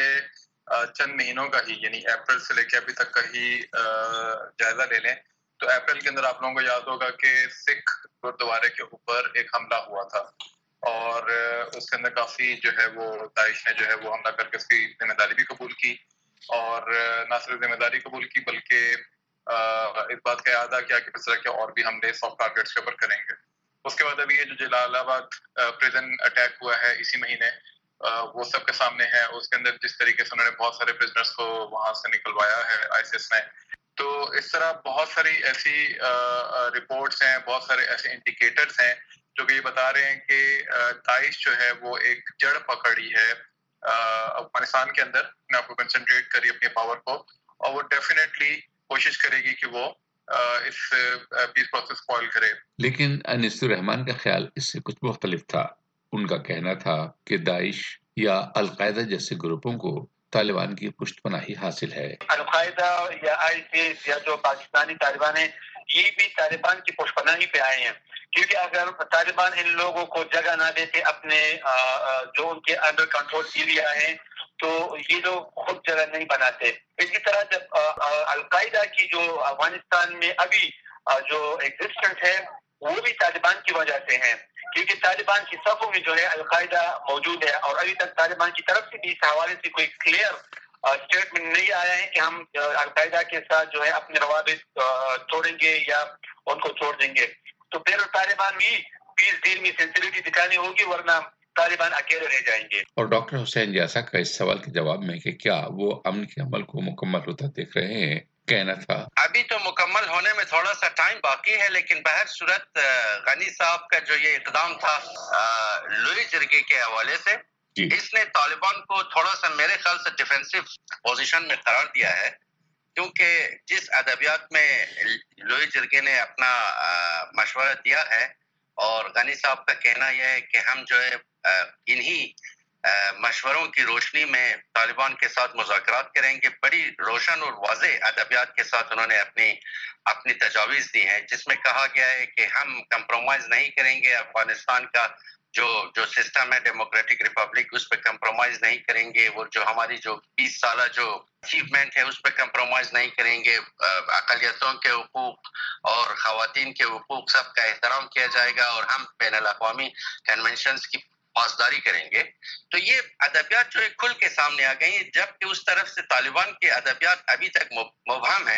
चंद महीनों का ही यानी अप्रैल से लेकर अभी तक का ही जायजा ले लें तो अप्रैल के अंदर आप लोगों को याद होगा कि सिख गुरुद्वारे के ऊपर एक हमला हुआ था और उसके अंदर काफी जो है वो दाइश ने जो है वो हमला करके उसकी जिम्मेदारी भी कबूल की और न सिर्फ जिम्मेदारी कबूल की बल्कि इस बात का याद आ किया कि इस तरह के और भी हमले सॉफ्ट टारगेट्स के ऊपर करेंगे। उसके बाद अभी ये जो जलालाबाद प्रिजन अटैक हुआ है इसी महीने, वो सबके सामने है। उसके अंदर जिस तरीके से उन्होंने बहुत सारे प्रिजनर्स को वहां से निकलवाया है आईसिस ने, तो इस तरह बहुत सारी ऐसी रिपोर्ट्स हैं, बहुत सारे ऐसे इंडिकेटर्स हैं जो कि ये बता रहे हैं कि दाइश जो है वो एक जड़ पकड़ी है अफगानिस्तान के अंदर, अपने आप को कंसंट्रेट करी अपनी पावर को, और वो डेफिनेटली कोशिश करेगी कि वो इस पीस प्रोसेस स्पॉइल करे। लेकिन अनीसुर रहमान का ख्याल इससे कुछ मुख्तलिफ था। उनका कहना था कि दाइश या अलकायदा जैसे ग्रुपों को तालिबान की पुष्टपनाही हासिल है। अलकायदा या आईसिस या जो पाकिस्तानी तालिबान है, ये भी तालिबान की पुष्टपनाही पे आए हैं, क्योंकि अगर तालिबान इन लोगों को जगह ना देते अपने जो उनके अंडर कंट्रोल एरिया है तो ये लोग खुद जगह नहीं बनाते। इसी तरह जब अलकायदा की जो अफगानिस्तान में अभी जो एग्जिस्टेंस है वो भी तालिबान की वजह से है, क्योंकि तालिबान की सफों में जो है अलकायदा मौजूद है और अभी तक तालिबान की तरफ से भी इस हवाले से कोई क्लियर स्टेटमेंट नहीं आया है कि हम अलकायदा के साथ जो है अपने रवाबित तोड़ेंगे या उनको छोड़ देंगे। तो फिर तालिबान भी पीस डील में सिंसियरिटी दिखानी होगी, वरना तालिबान अकेले रह जाएंगे। और डॉक्टर हुसैन यासा का इस सवाल के जवाब में कि क्या वो अमन के अमल को मुकम्मल होता देख रहे हैं, कहना था, अभी तो मुकम्मल होने में थोड़ा सा टाइम बाकी है, लेकिन बहर सूरत गनी साहब का जो ये इक़दाम था लोई जिरगे के हवाले से, इसने तालिबान को थोड़ा सा मेरे ख्याल से डिफेंसिव पोजीशन में करार दिया है, क्योंकि जिस अदबियात में लोई जिरगे ने अपना मशवरा दिया है और गनी साहब का कहना यह है कि हम जो है इन्हीं मशवरों की रोशनी में तालिबान के साथ मुज़ाकरात करेंगे। बड़ी रोशन और वाज़ेह अदबियात के साथ उन्होंने अपनी तजावीज़ दी हैं, जिसमें कहा गया है कि हम कंप्रोमाइज़ नहीं करेंगे, अफगानिस्तान का जो सिस्टम है डेमोक्रेटिक रिपब्लिक, उस पर कंप्रोमाइज़ नहीं करेंगे, वो जो हमारी जो 20 साल जो अचीवमेंट है उस पर कंप्रोमाइज़ नहीं करेंगे, अक़लियतों के हुकूक और ख़वातीन के हुकूक सब का एहतराम किया जाएगा और हम बैनुल अक़वामी कन्वेंशंस की पासदारी करेंगे। तो ये अदबियात जो है खुल के सामने आ गई हैं, जबकि उस तरफ से तालिबान के अदबियात अभी तक मुबहम है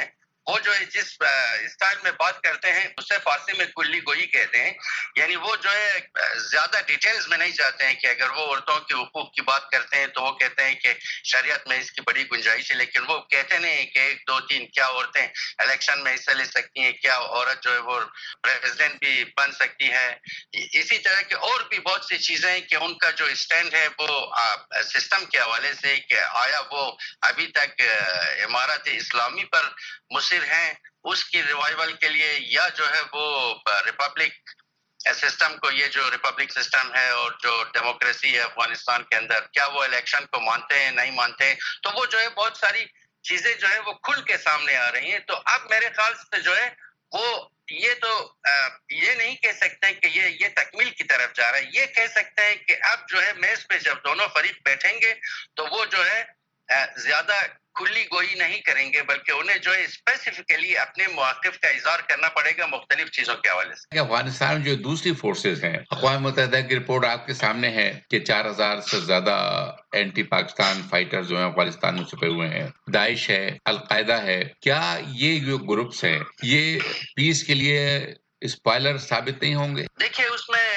وہ جو ہے جس اسٹائل میں بات کرتے ہیں اسے فارسی میں کلی گوئی کہتے ہیں. یعنی وہ جو ہے زیادہ ڈیٹیلز میں نہیں جاتے ہیں کہ اگر وہ عورتوں کے حقوق کی بات کرتے ہیں تو وہ کہتے ہیں کہ شریعت میں اس کی بڑی گنجائش ہے، لیکن وہ کہتے نہیں ہیں کہ 1 2 3 کیا عورتیں الیکشن میں حصہ لے سکتی ہیں، کیا عورت جو ہے وہ پریزیڈنٹ بھی بن سکتی ہے. اسی طرح کے اور بھی بہت سی چیزیں ہیں کہ ان کا جو اسٹینڈ ہے وہ سسٹم کے حوالے سے کہ آیا وہ ابھی تک امارت اسلامی پر مصر ہیں اس کی ریوائول کے لیے، یا جو ہے وہ ریپبلک سسٹم کو، یہ جو ریپبلک سسٹم ہے اور جو ڈیموکریسی ہے افغانستان کے اندر، کیا وہ الیکشن کو مانتے ہیں نہیں مانتے ہیں. تو وہ جو ہے بہت ساری چیزیں جو ہے وہ کھل کے سامنے آ رہی ہیں. تو اب میرے خیال سے جو ہے وہ یہ تو یہ نہیں کہہ سکتے کہ یہ تکمیل کی طرف جا رہا ہے. یہ کہہ سکتے ہیں کہ اب جو ہے میز پہ جب دونوں فریق بیٹھیں گے تو وہ جو ہے زیادہ کھلی گوئی نہیں کریں گے، بلکہ انہیں جو ہے اسپیسیفکلی اپنے مواقف کا اظہار کرنا پڑے گا مختلف چیزوں کے حوالے سے. افغانستان میں جو دوسری فورسز ہیں، اقوام متحدہ کی رپورٹ آپ کے سامنے ہے کہ 4000 سے زیادہ اینٹی پاکستان فائٹر جو ہیں افغانستان میں چھپے ہوئے ہیں. داعش ہے، القاعدہ ہے. کیا یہ جو گروپس ہیں یہ پیس کے لیے اسپائلر ثابت نہیں ہوں گے؟ دیکھیے اس میں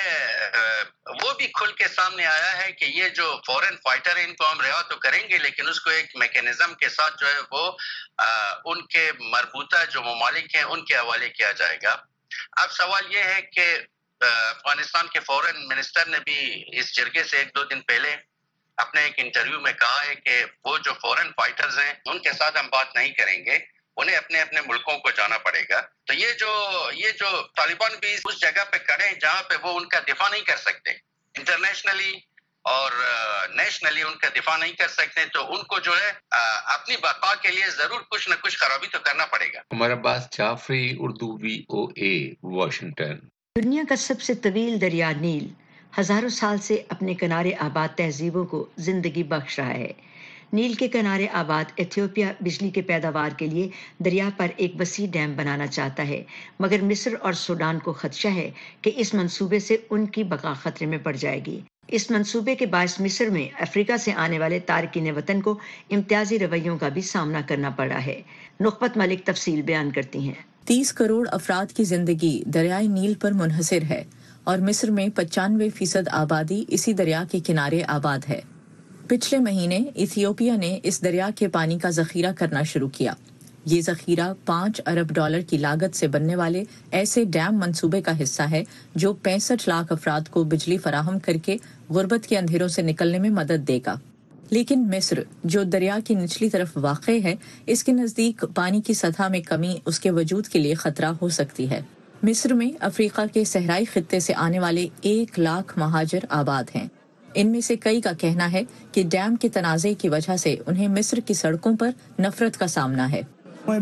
وہ بھی کھل کے سامنے آیا ہے کہ یہ جو فورن فائٹر ہیں ان کو ہم رہا تو کریں گے، لیکن اس کو ایک میکینزم کے ساتھ جو ہے وہ ان کے مربوطہ جو ممالک ہیں ان کے حوالے کیا جائے گا. اب سوال یہ ہے کہ افغانستان کے فورن منسٹر نے بھی اس جرگے سے 1 2 دن پہلے اپنے ایک انٹرویو میں کہا ہے کہ وہ جو فورن فائٹرز ہیں ان کے ساتھ ہم بات نہیں کریں گے، انہیں اپنے اپنے ملکوں کو جانا پڑے گا. تو یہ جو طالبان بھی اس جگہ پہ کھڑے ہیں جہاں پہ وہ ان کا دفاع نہیں کر سکتے، انٹرنیشنلی اور نیشنلی ان کا دفاع نہیں کر سکتے، تو ان کو جو ہے اپنی بقا کے لیے ضرور کچھ نہ کچھ خرابی تو کرنا پڑے گا. Umar Abbas Jafri, Urdu VOA Washington. دنیا کا سب سے طویل دریا نیل ہزاروں سال سے اپنے کنارے آباد تہذیبوں کو زندگی بخش رہا ہے. نیل کے کنارے آباد ایتھیوپیا بجلی کے پیداوار کے لیے دریا پر ایک وسیع ڈیم بنانا چاہتا ہے، مگر مصر اور سوڈان کو خدشہ ہے کہ اس منصوبے سے ان کی بقا خطرے میں پڑ جائے گی. اس منصوبے کے باعث مصر میں افریقہ سے آنے والے تارکین وطن کو امتیازی رویوں کا بھی سامنا کرنا پڑا ہے. نخبت ملک تفصیل بیان کرتی ہیں. 30 کروڑ افراد کی زندگی دریائے نیل پر منحصر ہے اور مصر میں 95% آبادی اسی دریا کے کنارے آباد ہے. پچھلے مہینے ایتھیوپیا نے اس دریا کے پانی کا ذخیرہ کرنا شروع کیا. یہ ذخیرہ $5 ارب کی لاگت سے بننے والے ایسے ڈیم منصوبے کا حصہ ہے جو 65 لاکھ افراد کو بجلی فراہم کر کے غربت کے اندھیروں سے نکلنے میں مدد دے گا. لیکن مصر جو دریا کی نچلی طرف واقع ہے، اس کے نزدیک پانی کی سطح میں کمی اس کے وجود کے لیے خطرہ ہو سکتی ہے. مصر میں افریقہ کے صحرائی خطے سے آنے والے 1 لاکھ مہاجر آباد ہیں. ان میں سے کئی کا کہنا ہے کہ ڈیم کے تنازع کی وجہ سے انہیں مصر کی سڑکوں پر نفرت کا سامنا ہے.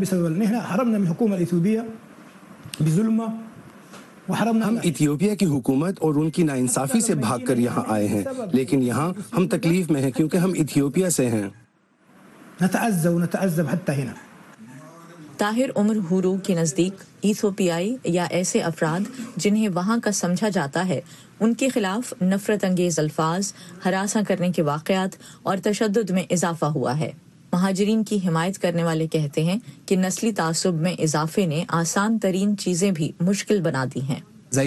ہم ایتھیوپیا کی حکومت اور ان کی ناانصافی سے بھاگ کر یہاں آئے ہیں، لیکن یہاں ہم تکلیف میں ہیں کیونکہ ہم ایتھیوپیا سے ہیں. طاہر عمر ہورو کے نزدیک ایتھوپیائی یا ایسے افراد جنہیں وہاں کا سمجھا جاتا ہے، ان کے خلاف نفرت انگیز الفاظ، ہراساں کرنے کے واقعات اور تشدد میں اضافہ ہوا ہے. مہاجرین کی حمایت کرنے والے کہتے ہیں کہ نسلی تعصب میں اضافے نے آسان ترین چیزیں بھی مشکل بنا دی ہیں.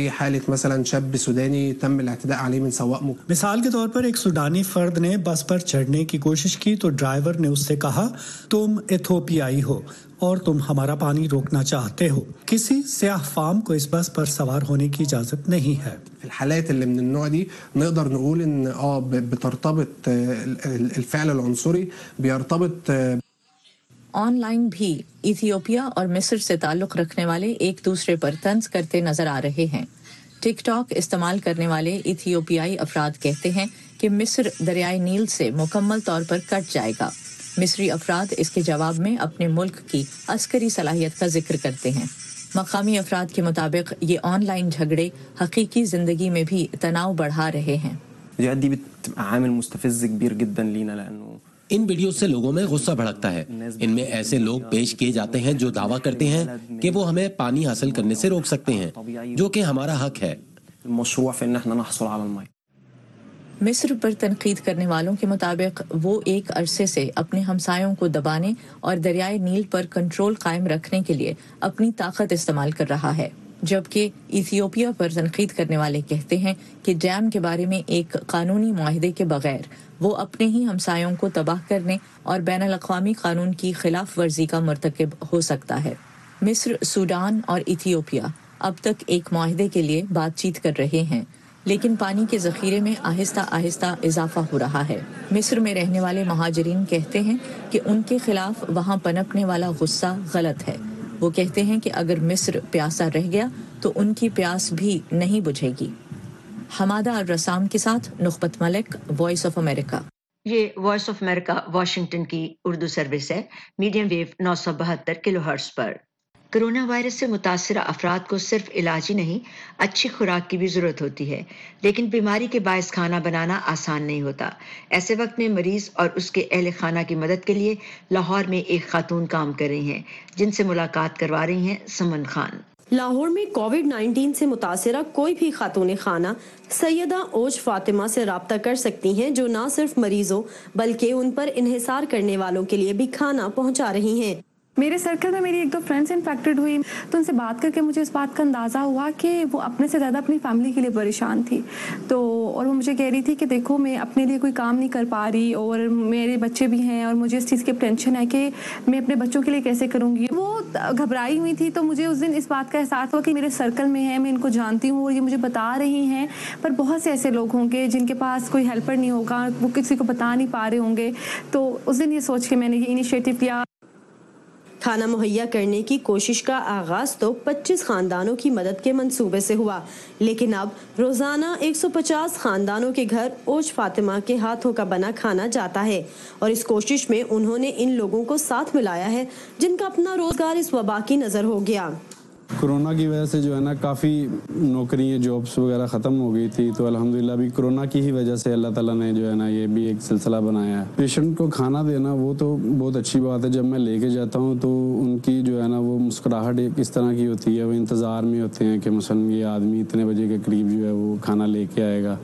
مثال کے طور پر ایک سوڈانی فرد نے بس پر چڑھنے کی کوشش کی تو ڈرائیور نے اس سے کہا تم ایتھوپیائی ہو اور تم ہمارا پانی روکنا چاہتے ہو. کسی سیاہ فام کو اس بس پر سوار ہونے کی اجازت نہیں ہے. في الحالات اللي من النوع دي نقدر نقول ان بترتبط الفعل العنصري بيرتبط. آن لائن بھی ایتھیوپیا اور مصر سے تعلق رکھنے والے ایک دوسرے پر طنز کرتے نظر آ رہے ہیں. ٹک ٹاک استعمال کرنے والے ایتھیوپیائی افراد کہتے ہیں کہ مصر دریائے نیل سے مکمل طور پر کٹ جائے گا. مصری افراد اس کے جواب میں اپنے ملک کی عسکری صلاحیت کا ذکر کرتے ہیں. مقامی افراد کے مطابق یہ آن لائن جھگڑے حقیقی زندگی میں بھی تناؤ بڑھا رہے ہیں. ان ویڈیو سے لوگوں میں غصہ بھڑکتا ہے. ان میں ایسے لوگ پیش کیے جاتے ہیں جو دعویٰ کرتے ہیں کہ وہ ہمیں پانی حاصل کرنے سے روک سکتے ہیں، جو کہ ہمارا حق ہے. مصر پر تنقید کرنے والوں کے مطابق وہ ایک عرصے سے اپنے ہمسایوں کو دبانے اور دریائے نیل پر کنٹرول قائم رکھنے کے لیے اپنی طاقت استعمال کر رہا ہے، جبکہ ایتھیوپیا پر تنقید کرنے والے کہتے ہیں کہ ڈیم کے بارے میں ایک قانونی معاہدے کے بغیر وہ اپنے ہی ہمسایوں کو تباہ کرنے اور بین الاقوامی قانون کی خلاف ورزی کا مرتکب ہو سکتا ہے۔ مصر، سوڈان اور ایتھیوپیا اب تک ایک معاہدے کے لیے بات چیت کر رہے ہیں، لیکن پانی کے ذخیرے میں آہستہ آہستہ اضافہ ہو رہا ہے۔ مصر میں رہنے والے مہاجرین کہتے ہیں کہ ان کے خلاف وہاں پنپنے والا غصہ غلط ہے۔ وہ کہتے ہیں کہ اگر مصر پیاسا رہ گیا تو ان کی پیاس بھی نہیں بجھے گی۔ حمادہ الرسام کے ساتھ نخبت ملک، وائس آف امریکہ۔ یہ وائس آف امریکہ واشنگٹن کی اردو سروس ہے، میڈیم ویو 972 کلو ہرٹز پر۔ کرونا وائرس سے متاثرہ افراد کو صرف علاج ہی نہیں، اچھی خوراک کی بھی ضرورت ہوتی ہے، لیکن بیماری کے باعث کھانا بنانا آسان نہیں ہوتا۔ ایسے وقت میں مریض اور اس کے اہل خانہ کی مدد کے لیے لاہور میں ایک خاتون کام کر رہی ہیں، جن سے ملاقات کروا رہی ہیں سمن خان۔ لاہور میں کووڈ-19 سے متاثرہ کوئی بھی خاتون خانہ سیدہ اوج فاطمہ سے رابطہ کر سکتی ہیں، جو نہ صرف مریضوں بلکہ ان پر انحصار کرنے والوں کے لیے بھی کھانا پہنچا رہی ہیں۔ میرے سرکل میں میری ایک دو فرینڈس انفیکٹڈ ہوئی، تو ان سے بات کر کے مجھے اس بات کا اندازہ ہوا کہ وہ اپنے سے زیادہ اپنی فیملی کے لیے پریشان تھی، اور وہ مجھے کہہ رہی تھی کہ دیکھو میں اپنے لیے کوئی کام نہیں کر پا رہی اور میرے بچے بھی ہیں اور مجھے اس چیز کی ٹینشن ہے کہ میں اپنے بچوں کے لیے کیسے کروں گی۔ وہ گھبرائی ہوئی تھی، تو مجھے اس دن اس بات کا احساس ہوا کہ میرے سرکل میں ہے، میں ان کو جانتی ہوں اور یہ مجھے بتا رہی ہیں، پر بہت سے ایسے لوگ ہوں گے جن کے پاس کوئی ہیلپر نہیں ہوگا، وہ کسی کو بتا نہیں پا رہے ہوں گے۔ تو اس دن یہ سوچ کے میں نے یہ انیشیٹو لیا۔ کھانا مہیا کرنے کی کوشش کا آغاز تو 25 خاندانوں کی مدد کے منصوبے سے ہوا، لیکن اب روزانہ 150 خاندانوں کے گھر اوج فاطمہ کے ہاتھوں کا بنا کھانا جاتا ہے، اور اس کوشش میں انہوں نے ان لوگوں کو ساتھ ملایا ہے جن کا اپنا روزگار اس وبا کی نظر ہو گیا۔ کرونا کی وجہ سے جو ہے نا کافی نوکریاں، جابس وغیرہ ختم ہو گئی تھی، تو الحمدللہ بھی کرونا کی ہی وجہ سے اللہ تعالیٰ نے جو ہے نا یہ بھی ایک سلسلہ بنایا ہے۔ پیشنٹ کو کھانا دینا وہ تو بہت اچھی بات ہے، جب میں لے کے جاتا ہوں تو ان کی جو ہے نا وہ مسکراہٹ ایک اس طرح کی ہوتی ہے، وہ انتظار میں ہوتے ہیں کہ مثلاً یہ آدمی اتنے بجے کے قریب جو ہے وہ کھانا لے کے آئے گا۔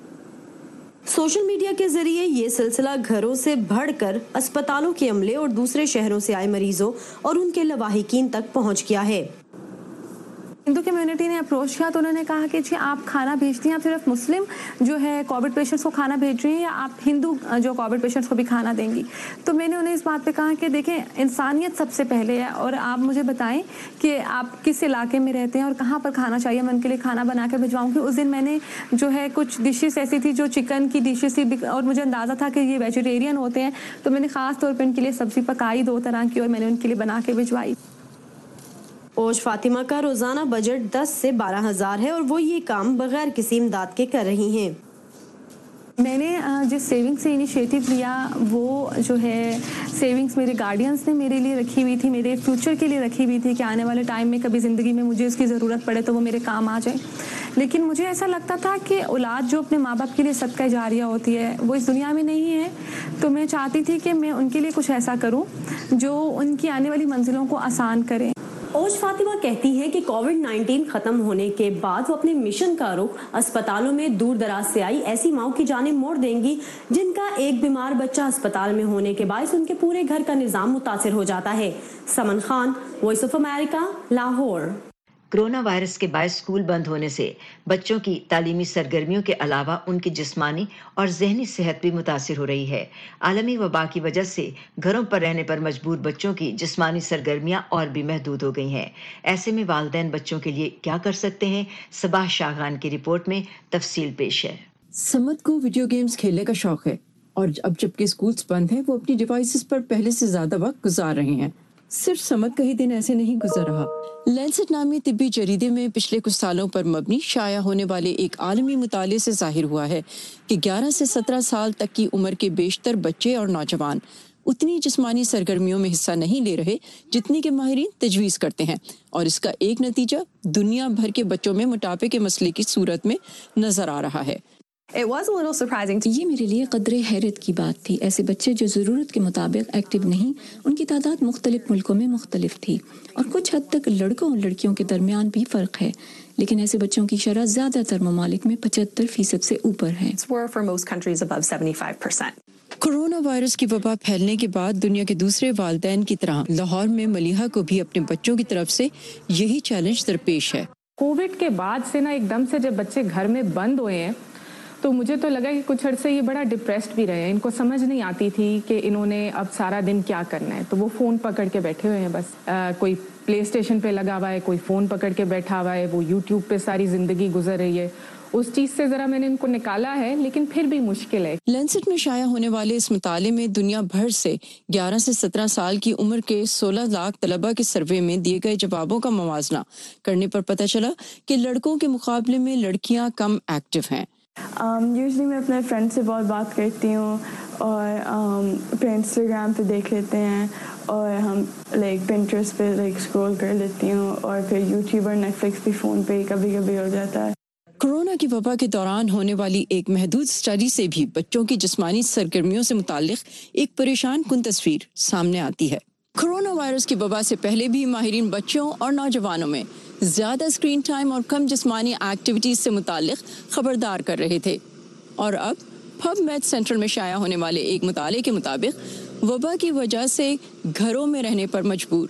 سوشل میڈیا کے ذریعے یہ سلسلہ گھروں سے بڑھ کر اسپتالوں کے عملے اور دوسرے شہروں سے آئے مریضوں اور ان کے لواحقین تک پہنچ گیا ہے۔ ہندو کمیونٹی نے اپروچ کیا تو انہوں نے کہا کہ جی آپ کھانا بھیجتی ہیں، آپ صرف مسلم جو ہے کووڈ پیشنٹس کو کھانا بھیج رہی ہیں یا آپ ہندو جو کووڈ پیشنٹس کو بھی کھانا دیں گی؟ تو میں نے انہیں اس بات پہ کہا کہ دیکھیں انسانیت سب سے پہلے ہے، اور آپ مجھے بتائیں کہ آپ کس علاقے میں رہتے ہیں اور کہاں پر کھانا چاہیے، میں ان کے لیے کھانا بنا کے بھجواؤں گی۔ اس دن میں نے جو ہے کچھ ڈشز ایسی تھی جو چکن کی ڈشز تھی، اور مجھے اندازہ تھا کہ یہ ویجیٹیرین ہوتے ہیں، تو میں نے خاص طور پہ ان کے لیے سبزی پکائی 2 طرح کی اور میں نے ان کے لیے بنا کے بھجوائی۔ اوج فاطمہ کا روزانہ بجٹ 10 سے 12 ہزار ہے، اور وہ یہ کام بغیر کسی امداد کے کر رہی ہیں۔ میں نے جس سیونگ سے انیشیٹو لیا وہ جو ہے سیونگز میرے گارڈینز نے میرے لیے رکھی ہوئی تھی، میرے فیوچر کے لیے رکھی ہوئی تھی کہ آنے والے ٹائم میں کبھی زندگی میں مجھے اس کی ضرورت پڑے تو وہ میرے کام آ جائے۔ لیکن مجھے ایسا لگتا تھا کہ اولاد جو اپنے ماں باپ کے لیے صدقہ جاریہ ہوتی ہے وہ اس دنیا میں نہیں ہے، تو میں چاہتی تھی کہ میں ان کے لیے کچھ ایسا کروں جو ان کی آنے والی منزلوں کو آسان کرے۔ اوج فاطمہ کہتی ہے کہ کووڈ-19 ختم ہونے کے بعد وہ اپنے مشن کا رخ اسپتالوں میں دور دراز سے آئی ایسی ماؤں کی جانب موڑ دیں گی جن کا ایک بیمار بچہ اسپتال میں ہونے کے باعث ان کے پورے گھر کا نظام متاثر ہو جاتا ہے۔ Saman Khan, voice of America, Lahore. Corona virus کے باعث اسکول بند ہونے سے بچوں کی تعلیمی سرگرمیوں کے علاوہ ان کی جسمانی اور ذہنی صحت بھی متاثر ہو رہی ہے۔ عالمی وبا کی وجہ سے گھروں پر رہنے پر مجبور بچوں کی جسمانی سرگرمیاں اور بھی محدود ہو گئی ہیں۔ ایسے میں والدین بچوں کے لیے کیا کر سکتے ہیں؟ صباح شاہان کی رپورٹ میں تفصیل پیش ہے۔ سمت کو ویڈیو گیمز کھیلنے کا شوق ہے، اور اب جبکہ اسکولز بند ہیں وہ اپنی ڈیوائسز پر پہلے سے زیادہ وقت گزار رہے ہیں۔ صرف سمت کا ہی دن ایسے نہیں گزر رہا۔ لینسٹ نامی طبی جریدے میں پچھلے کچھ سالوں پر مبنی شائع ہونے والے ایک عالمی مطالعے سے ظاہر ہوا ہے کہ 11 سے 17 سال تک کی عمر کے بیشتر بچے اور نوجوان اتنی جسمانی سرگرمیوں میں حصہ نہیں لے رہے جتنی کہ ماہرین تجویز کرتے ہیں، اور اس کا ایک نتیجہ دنیا بھر کے بچوں میں موٹاپے کے مسئلے کی صورت میں نظر آ رہا ہے۔ یہ میرے لیے قدرے حیرت کی بات تھی۔ ایسے بچے جو ضرورت کے مطابق ایکٹیو نہیں، ان کی تعداد مختلف ملکوں میں مختلف تھی، اور کچھ حد تک لڑکوں اور لڑکیوں کے درمیان بھی فرق ہے، لیکن ایسے بچوں کی شرح زیادہ تر ممالک میں 75% سے اوپر ہے۔ کورونا وائرس کی وبا پھیلنے کے بعد دنیا کے دوسرے والدین کی طرح لاہور میں ملیحہ کو بھی اپنے بچوں کی طرف سے یہی چیلنج درپیش ہے۔ کووڈ کے بعد سے نا ایک دم سے جب بچے گھر میں بند ہوئے ہیں تو مجھے تو لگا کہ کچھ عرصے یہ بڑا ڈپریسڈ بھی رہے ہیں، ان کو سمجھ نہیں آتی تھی کہ انہوں نے اب سارا دن کیا کرنا ہے، تو وہ فون پکڑ کے بیٹھے ہوئے ہیں، بس کوئی پلے اسٹیشن پہ لگا ہوا ہے، کوئی فون پکڑ کے بیٹھا ہوا ہے، وہ یوٹیوب پہ ساری زندگی گزر رہی ہے۔ اس چیز سے ذرا میں نے ان کو نکالا ہے، لیکن پھر بھی مشکل ہے۔ لینسٹ میں شائع ہونے والے اس مطالعے میں دنیا بھر سے 11 سے 17 سال کی عمر کے 16 لاکھ طلبہ کے سروے میں دیے گئے جوابوں کا موازنہ کرنے پر پتہ چلا کہ لڑکوں کے مقابلے میں لڑکیاں کم ایکٹیو ہیں۔ یوزلی میں اپنے فرینڈ سے بہت بات کرتی ہوں اور پھر انسٹاگرام پہ دیکھ لیتے ہیں اور ہم پنٹریسٹ پہ اسکرول کر لیتی ہوں اور پھر یوٹیوب اور نیٹ فلکس بھی فون پہ کبھی کبھی ہو جاتا ہے۔ کورونا کی وبا کے دوران ہونے والی ایک محدود اسٹڈی سے بھی بچوں کی جسمانی سرگرمیوں سے متعلق ایک پریشان کن تصویر سامنے آتی ہے۔ کورونا وائرس کی وبا سے پہلے بھی ماہرین بچوں اور نوجوانوں میں زیادہ اسکرین ٹائم اور کم جسمانی ایکٹیویٹیز سے متعلق خبردار کر رہے تھے، اور اب پب میڈ سینٹرل میں شائع ہونے والے ایک مطالعے کے مطابق وبا کی وجہ سے گھروں میں رہنے پر مجبور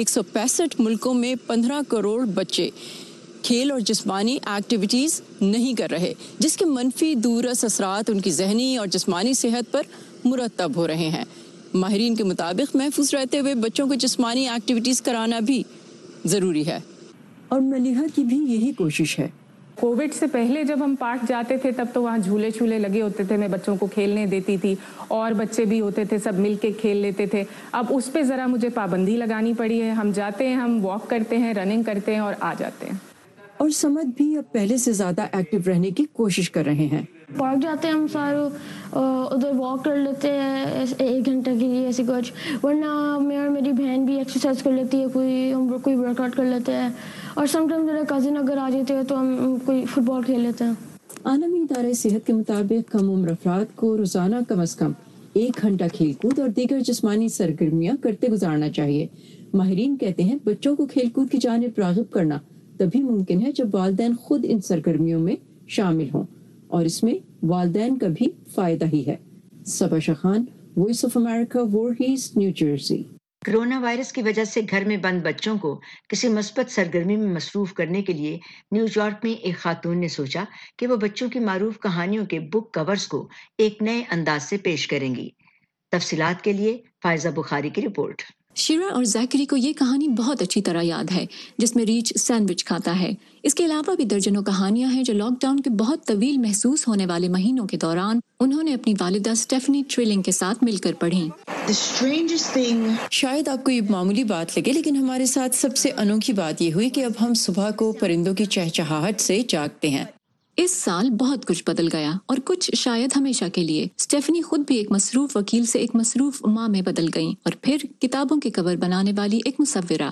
165 ملکوں میں 15 کروڑ بچے کھیل اور جسمانی ایکٹیویٹیز نہیں کر رہے، جس کے منفی دورس اثرات ان کی ذہنی اور جسمانی صحت پر مرتب ہو رہے ہیں۔ ماہرین کے مطابق محفوظ رہتے ہوئے بچوں کو جسمانی ایکٹیویٹیز کرانا بھی ضروری ہے، اور ملیحہ کی بھی یہی کوشش ہے۔ کووڈ سے پہلے جب ہم پارک جاتے تھے تب تو وہاں جھولے چھولے لگے ہوتے تھے، میں بچوں کو کھیلنے دیتی تھی اور بچے بھی ہوتے تھے، سب مل کے کھیل لیتے تھے۔ اب اس پہ ذرا مجھے پابندی لگانی پڑی ہے، ہم جاتے ہیں، ہم واک کرتے ہیں، رننگ کرتے ہیں اور آ جاتے ہیں۔ اور سمت بھی اب پہلے سے زیادہ ایکٹیو رہنے کی کوشش کر رہے ہیں۔ پارک جاتے ہیں ہم سارے، ادھر واک کر لیتے ہیں 1 گھنٹے کے لیے ایسے کچھ، ورنہ میں اور میری بہن بھی ایکسرسائز کر لیتی ہے، ہم کوئی ورک آؤٹ کر لیتے ہیں، اور سم ٹائم میرا کزن اگر آ جاتے ہیں تو ہم کوئی فٹ بال کھیل لیتے ہیں۔ عالمی ادارہ صحت کے مطابق کم عمر افراد کو روزانہ کم از کم 1 گھنٹہ کھیل کود اور دیگر جسمانی سرگرمیاں کرتے گزارنا چاہیے۔ ماہرین کہتے ہیں بچوں کو کھیل کود کی جانب راغب کرنا تبھی ممکن ہے جب والدین خود ان سرگرمیوں میں شامل ہوں، اور اس میں والدین کا بھی فائدہ ہی ہے۔ صبا شخان، voice of America, Voorhees, New Jersey. Corona virus کی وجہ سے گھر میں بند بچوں کو کسی مثبت سرگرمی میں مصروف کرنے کے لیے نیوز یارک میں ایک خاتون نے سوچا کہ وہ بچوں کی معروف کہانیوں کے بک کورز کو ایک نئے انداز سے پیش کریں گی۔ تفصیلات کے لیے فائزہ بخاری کی رپورٹ۔ شیرا اور زیکری کو یہ کہانی بہت اچھی طرح یاد ہے جس میں ریچ سینڈوچ کھاتا ہے۔ اس کے علاوہ بھی درجنوں کہانیاں ہیں جو لاک ڈاؤن کے بہت طویل محسوس ہونے والے مہینوں کے دوران انہوں نے اپنی والدہ اسٹیفنی ٹریلنگ کے ساتھ مل کر پڑھیں۔ شاید آپ کو یہ معمولی بات لگے، لیکن ہمارے ساتھ سب سے انوکھی بات یہ ہوئی کہ اب ہم صبح کو پرندوں کی چہچہاہٹ سے جاگتے ہیں۔ اس سال بہت کچھ بدل گیا، اور کچھ شاید ہمیشہ کے لیے۔ اسٹیفنی خود بھی ایک مصروف وکیل سے ایک مصروف ماں میں بدل گئیں، اور پھر کتابوں کے کور بنانے والی ایک مصورہ۔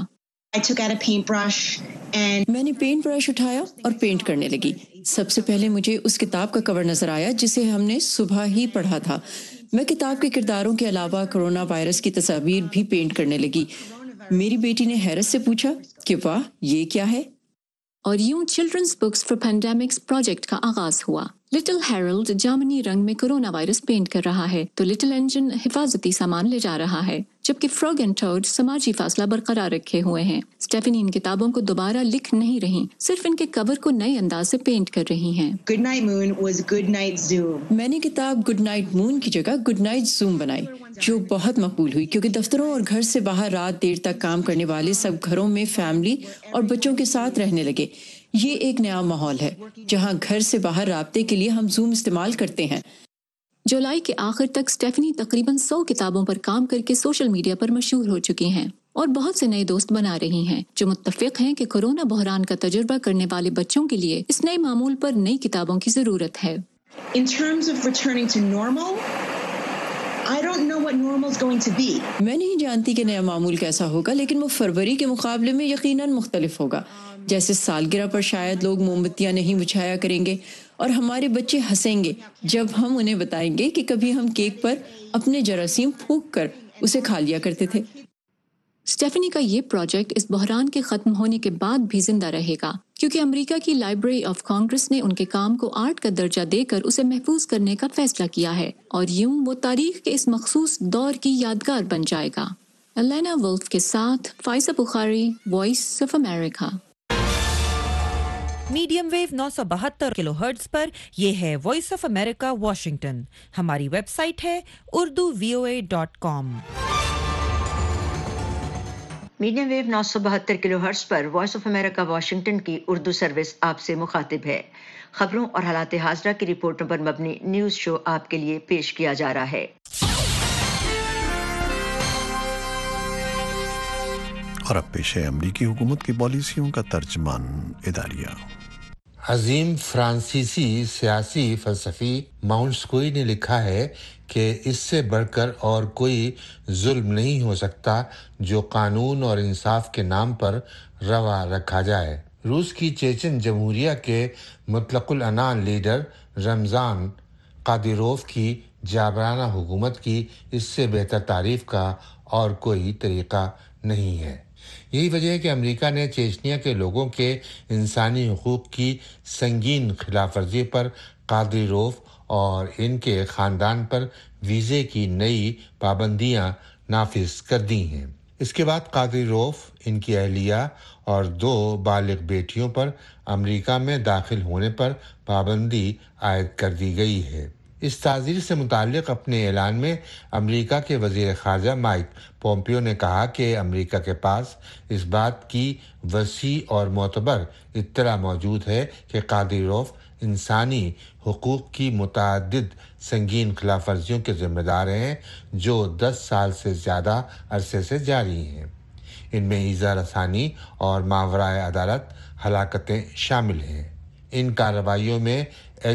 میں نے پینٹ برش اٹھایا اور پینٹ کرنے لگی۔ سب سے پہلے مجھے اس کتاب کا کور نظر آیا جسے ہم نے صبح ہی پڑھا تھا۔ میں کتاب کے کرداروں کے علاوہ کورونا وائرس کی تصاویر بھی پینٹ کرنے لگی۔ میری بیٹی نے حیرت سے پوچھا کہ واہ، یہ کیا ہے؟ اور یوں children's books for pandemics project کا آغاز ہوا۔ لٹل ہیرلڈ جامنی رنگ میں کورونا وائرس پینٹ کر رہا ہے تو لٹل انجن حفاظتی سامان لے جا رہا ہے، جبکہ فراگ اینڈ ٹوڈ سماجی فاصلہ برقرار رکھے ہوئے ہیں۔ اسٹیفنی ان کتابوں کو دوبارہ لکھ نہیں رہی، صرف ان کے کور کو نئے انداز سے پینٹ کر رہی ہیں۔ Good night moon was good night zoom. میں نے کتاب گڈ نائٹ مون کی جگہ گڈ نائٹ زوم بنائی، جو بہت مقبول ہوئی کیونکہ دفتروں اور گھر سے باہر رات دیر تک کام کرنے والے سب گھروں میں فیملی اور بچوں کے ساتھ رہنے لگے۔ یہ ایک نیا ماحول ہے جہاں گھر سے باہر رابطے کے لیے ہم زوم استعمال کرتے ہیں۔ جولائی کے آخر تک اسٹیفنی تقریباً 100 کتابوں پر کام کر کے سوشل میڈیا پر مشہور ہو چکی ہیں اور بہت سے نئے دوست بنا رہی ہیں جو متفق ہیں کہ کورونا بحران کا تجربہ کرنے والے بچوں کے لیے اس نئے معمول پر نئی کتابوں کی ضرورت ہے۔ In terms of returning to normal, I don't know what normal is going to be. میں نہیں جانتی کہ نیا معمول کیسا ہوگا، لیکن وہ فروری کے مقابلے میں یقیناً مختلف ہوگا۔ جیسے سالگرہ پر شاید لوگ موم بتیاں نہیں بجھایا کریں گے، اور ہمارے بچے ہنسیں گے جب ہم انہیں بتائیں گے کہ کبھی ہم کیک پر اپنے جراثیم پھونک کر اسے کھا لیا کرتے تھے۔ اسٹیفنی کا یہ پروجیکٹ اس بحران کے ختم ہونے کے بعد بھی زندہ رہے گا، کیونکہ امریکہ کی لائبریری آف کانگریس نے ان کے کام کو آرٹ کا درجہ دے کر اسے محفوظ کرنے کا فیصلہ کیا ہے، اور یوں وہ تاریخ کے اس مخصوص دور کی یادگار بن جائے گا۔ الینا ولف کے ساتھ Faiza Bukhari, voice of America. Medium wave 972 kilo hertz پر یہ ہے وائس آف امریکہ واشنگٹن۔ ہماری ویب سائٹ ہے urduvoa.com۔ Medium wave 972 kilo hertz پر وائس آف امریکہ واشنگٹن کی اردو سروس آپ سے مخاطب ہے۔ خبروں اور حالات حاضرہ کی رپورٹوں پر مبنی نیوز شو آپ کے لیے پیش کیا جا رہا ہے۔ اور اب پیش ہے امریکی حکومت کی پالیسیوں کا ترجمان اداریہ۔ عظیم فرانسیسی سیاسی فلسفی ماؤنٹسکوئی نے لکھا ہے کہ اس سے بڑھ کر اور کوئی ظلم نہیں ہو سکتا جو قانون اور انصاف کے نام پر روا رکھا جائے۔ روس کی چیچن جمہوریہ کے مطلق العنان لیڈر رمضان قادیروف کی جابرانہ حکومت کی اس سے بہتر تعریف کا اور کوئی طریقہ نہیں ہے۔ یہی وجہ ہے کہ امریکہ نے چیچنیا کے لوگوں کے انسانی حقوق کی سنگین خلاف ورزی پر قادیروف اور ان کے خاندان پر ویزے کی نئی پابندیاں نافذ کر دی ہیں۔ اس کے بعد قادیروف، ان کی اہلیہ اور 2 بالغ بیٹیوں پر امریکہ میں داخل ہونے پر پابندی عائد کر دی گئی ہے۔ اس تعزیر سے متعلق اپنے اعلان میں امریکہ کے وزیر خارجہ مائک پومپیو نے کہا کہ امریکہ کے پاس اس بات کی وسیع اور معتبر اطلاع موجود ہے کہ قادیروف انسانی حقوق کی متعدد سنگین خلاف ورزیوں کے ذمہ دار ہیں جو 10 سال سے زیادہ عرصے سے جاری ہیں۔ ان میں ایذا رسانی اور ماورائے عدالت ہلاکتیں شامل ہیں۔ ان کارروائیوں میں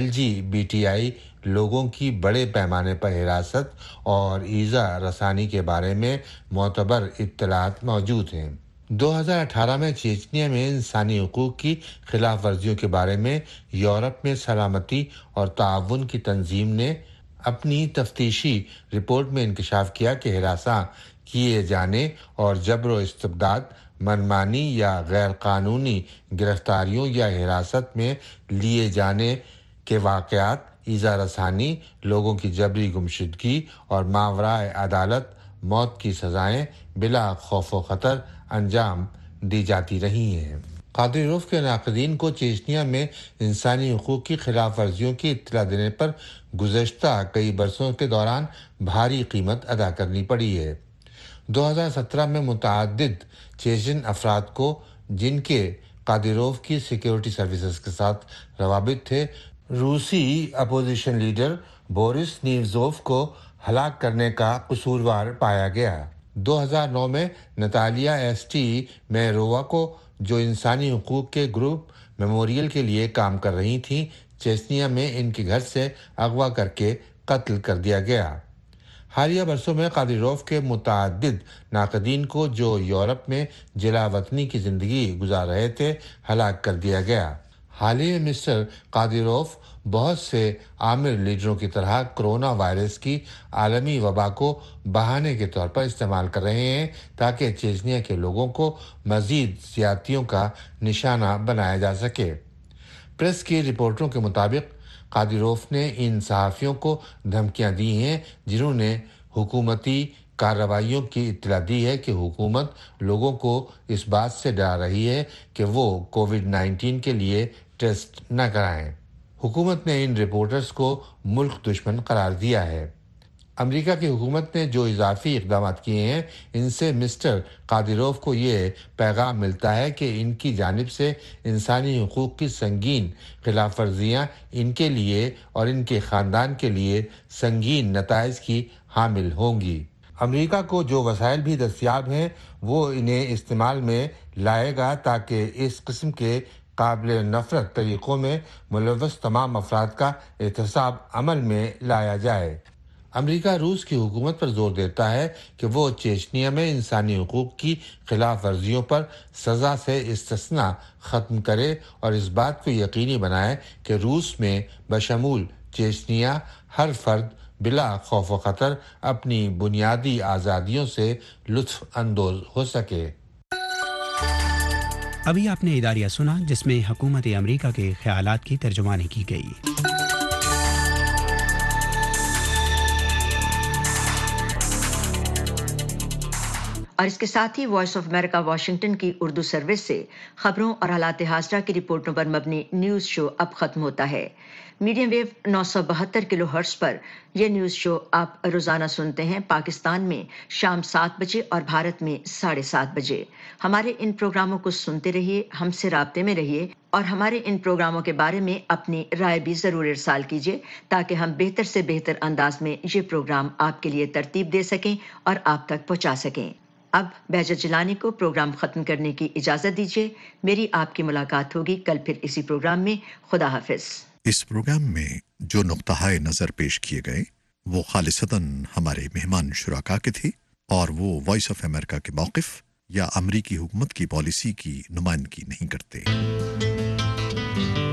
LGBTI لوگوں کی بڑے پیمانے پر حراست اور ایذا رسانی کے بارے میں معتبر اطلاعات موجود ہیں۔ 2018 میں چیچنیا میں انسانی حقوق کی خلاف ورزیوں کے بارے میں یورپ میں سلامتی اور تعاون کی تنظیم نے اپنی تفتیشی رپورٹ میں انکشاف کیا کہ ہراساں کیے جانے اور جبر و استبداد، منمانی یا غیر قانونی گرفتاریوں یا حراست میں لیے جانے کے واقعات، ایذا رسانی، لوگوں کی جبری گمشدگی اور ماورائے عدالت موت کی سزائیں بلا خوف و خطر انجام دی جاتی رہی ہیں۔ قادیروف کے ناقدین کو چیچنیا میں انسانی حقوق کی خلاف ورزیوں کی اطلاع دینے پر گزشتہ کئی برسوں کے دوران بھاری قیمت ادا کرنی پڑی ہے۔ 2017 میں متعدد چیچن افراد کو، جن کے قادیروف کی سیکیورٹی سروسز کے ساتھ روابط تھے، روسی اپوزیشن لیڈر بورس نیمزوف کو ہلاک کرنے کا قصوروار پایا گیا۔ 2009 میں نتالیا ایسٹی میروا کو، جو انسانی حقوق کے گروپ میموریل کے لیے کام کر رہی تھیں، چیچنیا میں ان کے گھر سے اغوا کر کے قتل کر دیا گیا۔ حالیہ برسوں میں قادیروف کے متعدد ناقدین کو، جو یورپ میں جلا وطنی کی زندگی گزار رہے تھے، ہلاک کر دیا گیا۔ حال ہی میں مسٹر قادیروف بہت سے عامر لیڈروں کی طرح کرونا وائرس کی عالمی وبا کو بہانے کے طور پر استعمال کر رہے ہیں تاکہ چیچنیا کے لوگوں کو مزید زیادتیوں کا نشانہ بنایا جا سکے۔ پریس کی رپورٹوں کے مطابق قادیروف نے ان صحافیوں کو دھمکیاں دی ہیں جنہوں نے حکومتی کارروائیوں کی اطلاع دی ہے کہ حکومت لوگوں کو اس بات سے ڈرا رہی ہے کہ وہ کووڈ-19 کے لیے ٹیسٹ نہ کرائیں۔ حکومت نے ان رپورٹرز کو ملک دشمن قرار دیا ہے۔ امریکہ کی حکومت نے جو اضافی اقدامات کیے ہیں، ان سے مسٹر قادیروف کو یہ پیغام ملتا ہے کہ ان کی جانب سے انسانی حقوق کی سنگین خلاف ورزیاں ان کے لیے اور ان کے خاندان کے لیے سنگین نتائج کی حامل ہوں گی۔ امریکہ کو جو وسائل بھی دستیاب ہیں وہ انہیں استعمال میں لائے گا تاکہ اس قسم کے قابل نفرت طریقوں میں ملوث تمام افراد کا احتساب عمل میں لایا جائے۔ امریکہ روس کی حکومت پر زور دیتا ہے کہ وہ چیچنیا میں انسانی حقوق کی خلاف ورزیوں پر سزا سے استثناء ختم کرے اور اس بات کو یقینی بنائے کہ روس میں بشمول چیچنیا ہر فرد بلا خوف و خطر اپنی بنیادی آزادیوں سے لطف اندوز ہو سکے۔ अभी आपने इदारिया सुना जिसमें हुकूमत अमरीका के ख्यालात की तर्जुमानी की गई। और इसके साथ ही वॉइस ऑफ अमेरिका वाशिंगटन की उर्दू सर्विस से खबरों और हालात हाज़रा की रिपोर्टों पर मबनी न्यूज़ शो अब खत्म होता है। मीडियम वेव 972 किलो हर्ट्ज पर यह न्यूज़ शो आप रोज़ाना सुनते हैं पाकिस्तान में शाम 7 बजे और भारत में 7:30 बजे। हमारे इन प्रोग्रामों को सुनते रहिए, हमसे राब्ते में रहिए और हमारे इन प्रोग्रामों के बारे में अपनी राय भी ज़रूर इरसाल कीजिए ताकि हम बेहतर से बेहतर अंदाज में ये प्रोग्राम आपके लिए तरतीब दे सकें और आप तक पहुँचा सकें। अब बेहजत जिलानी को प्रोग्राम खत्म करने की इजाजत दीजिए। मेरी आपकी मुलाकात होगी कल फिर इसी प्रोग्राम में। खुदा हाफिज। इस प्रोग्राम में जो नुक्ता नज़र पेश किए गए वो खालिसतन हमारे मेहमान शुराका के थे और वो वॉइस ऑफ अमेरिका के मौक़िफ़ या अमरीकी हुकूमत की पॉलिसी की नुमाइंदगी नहीं करते।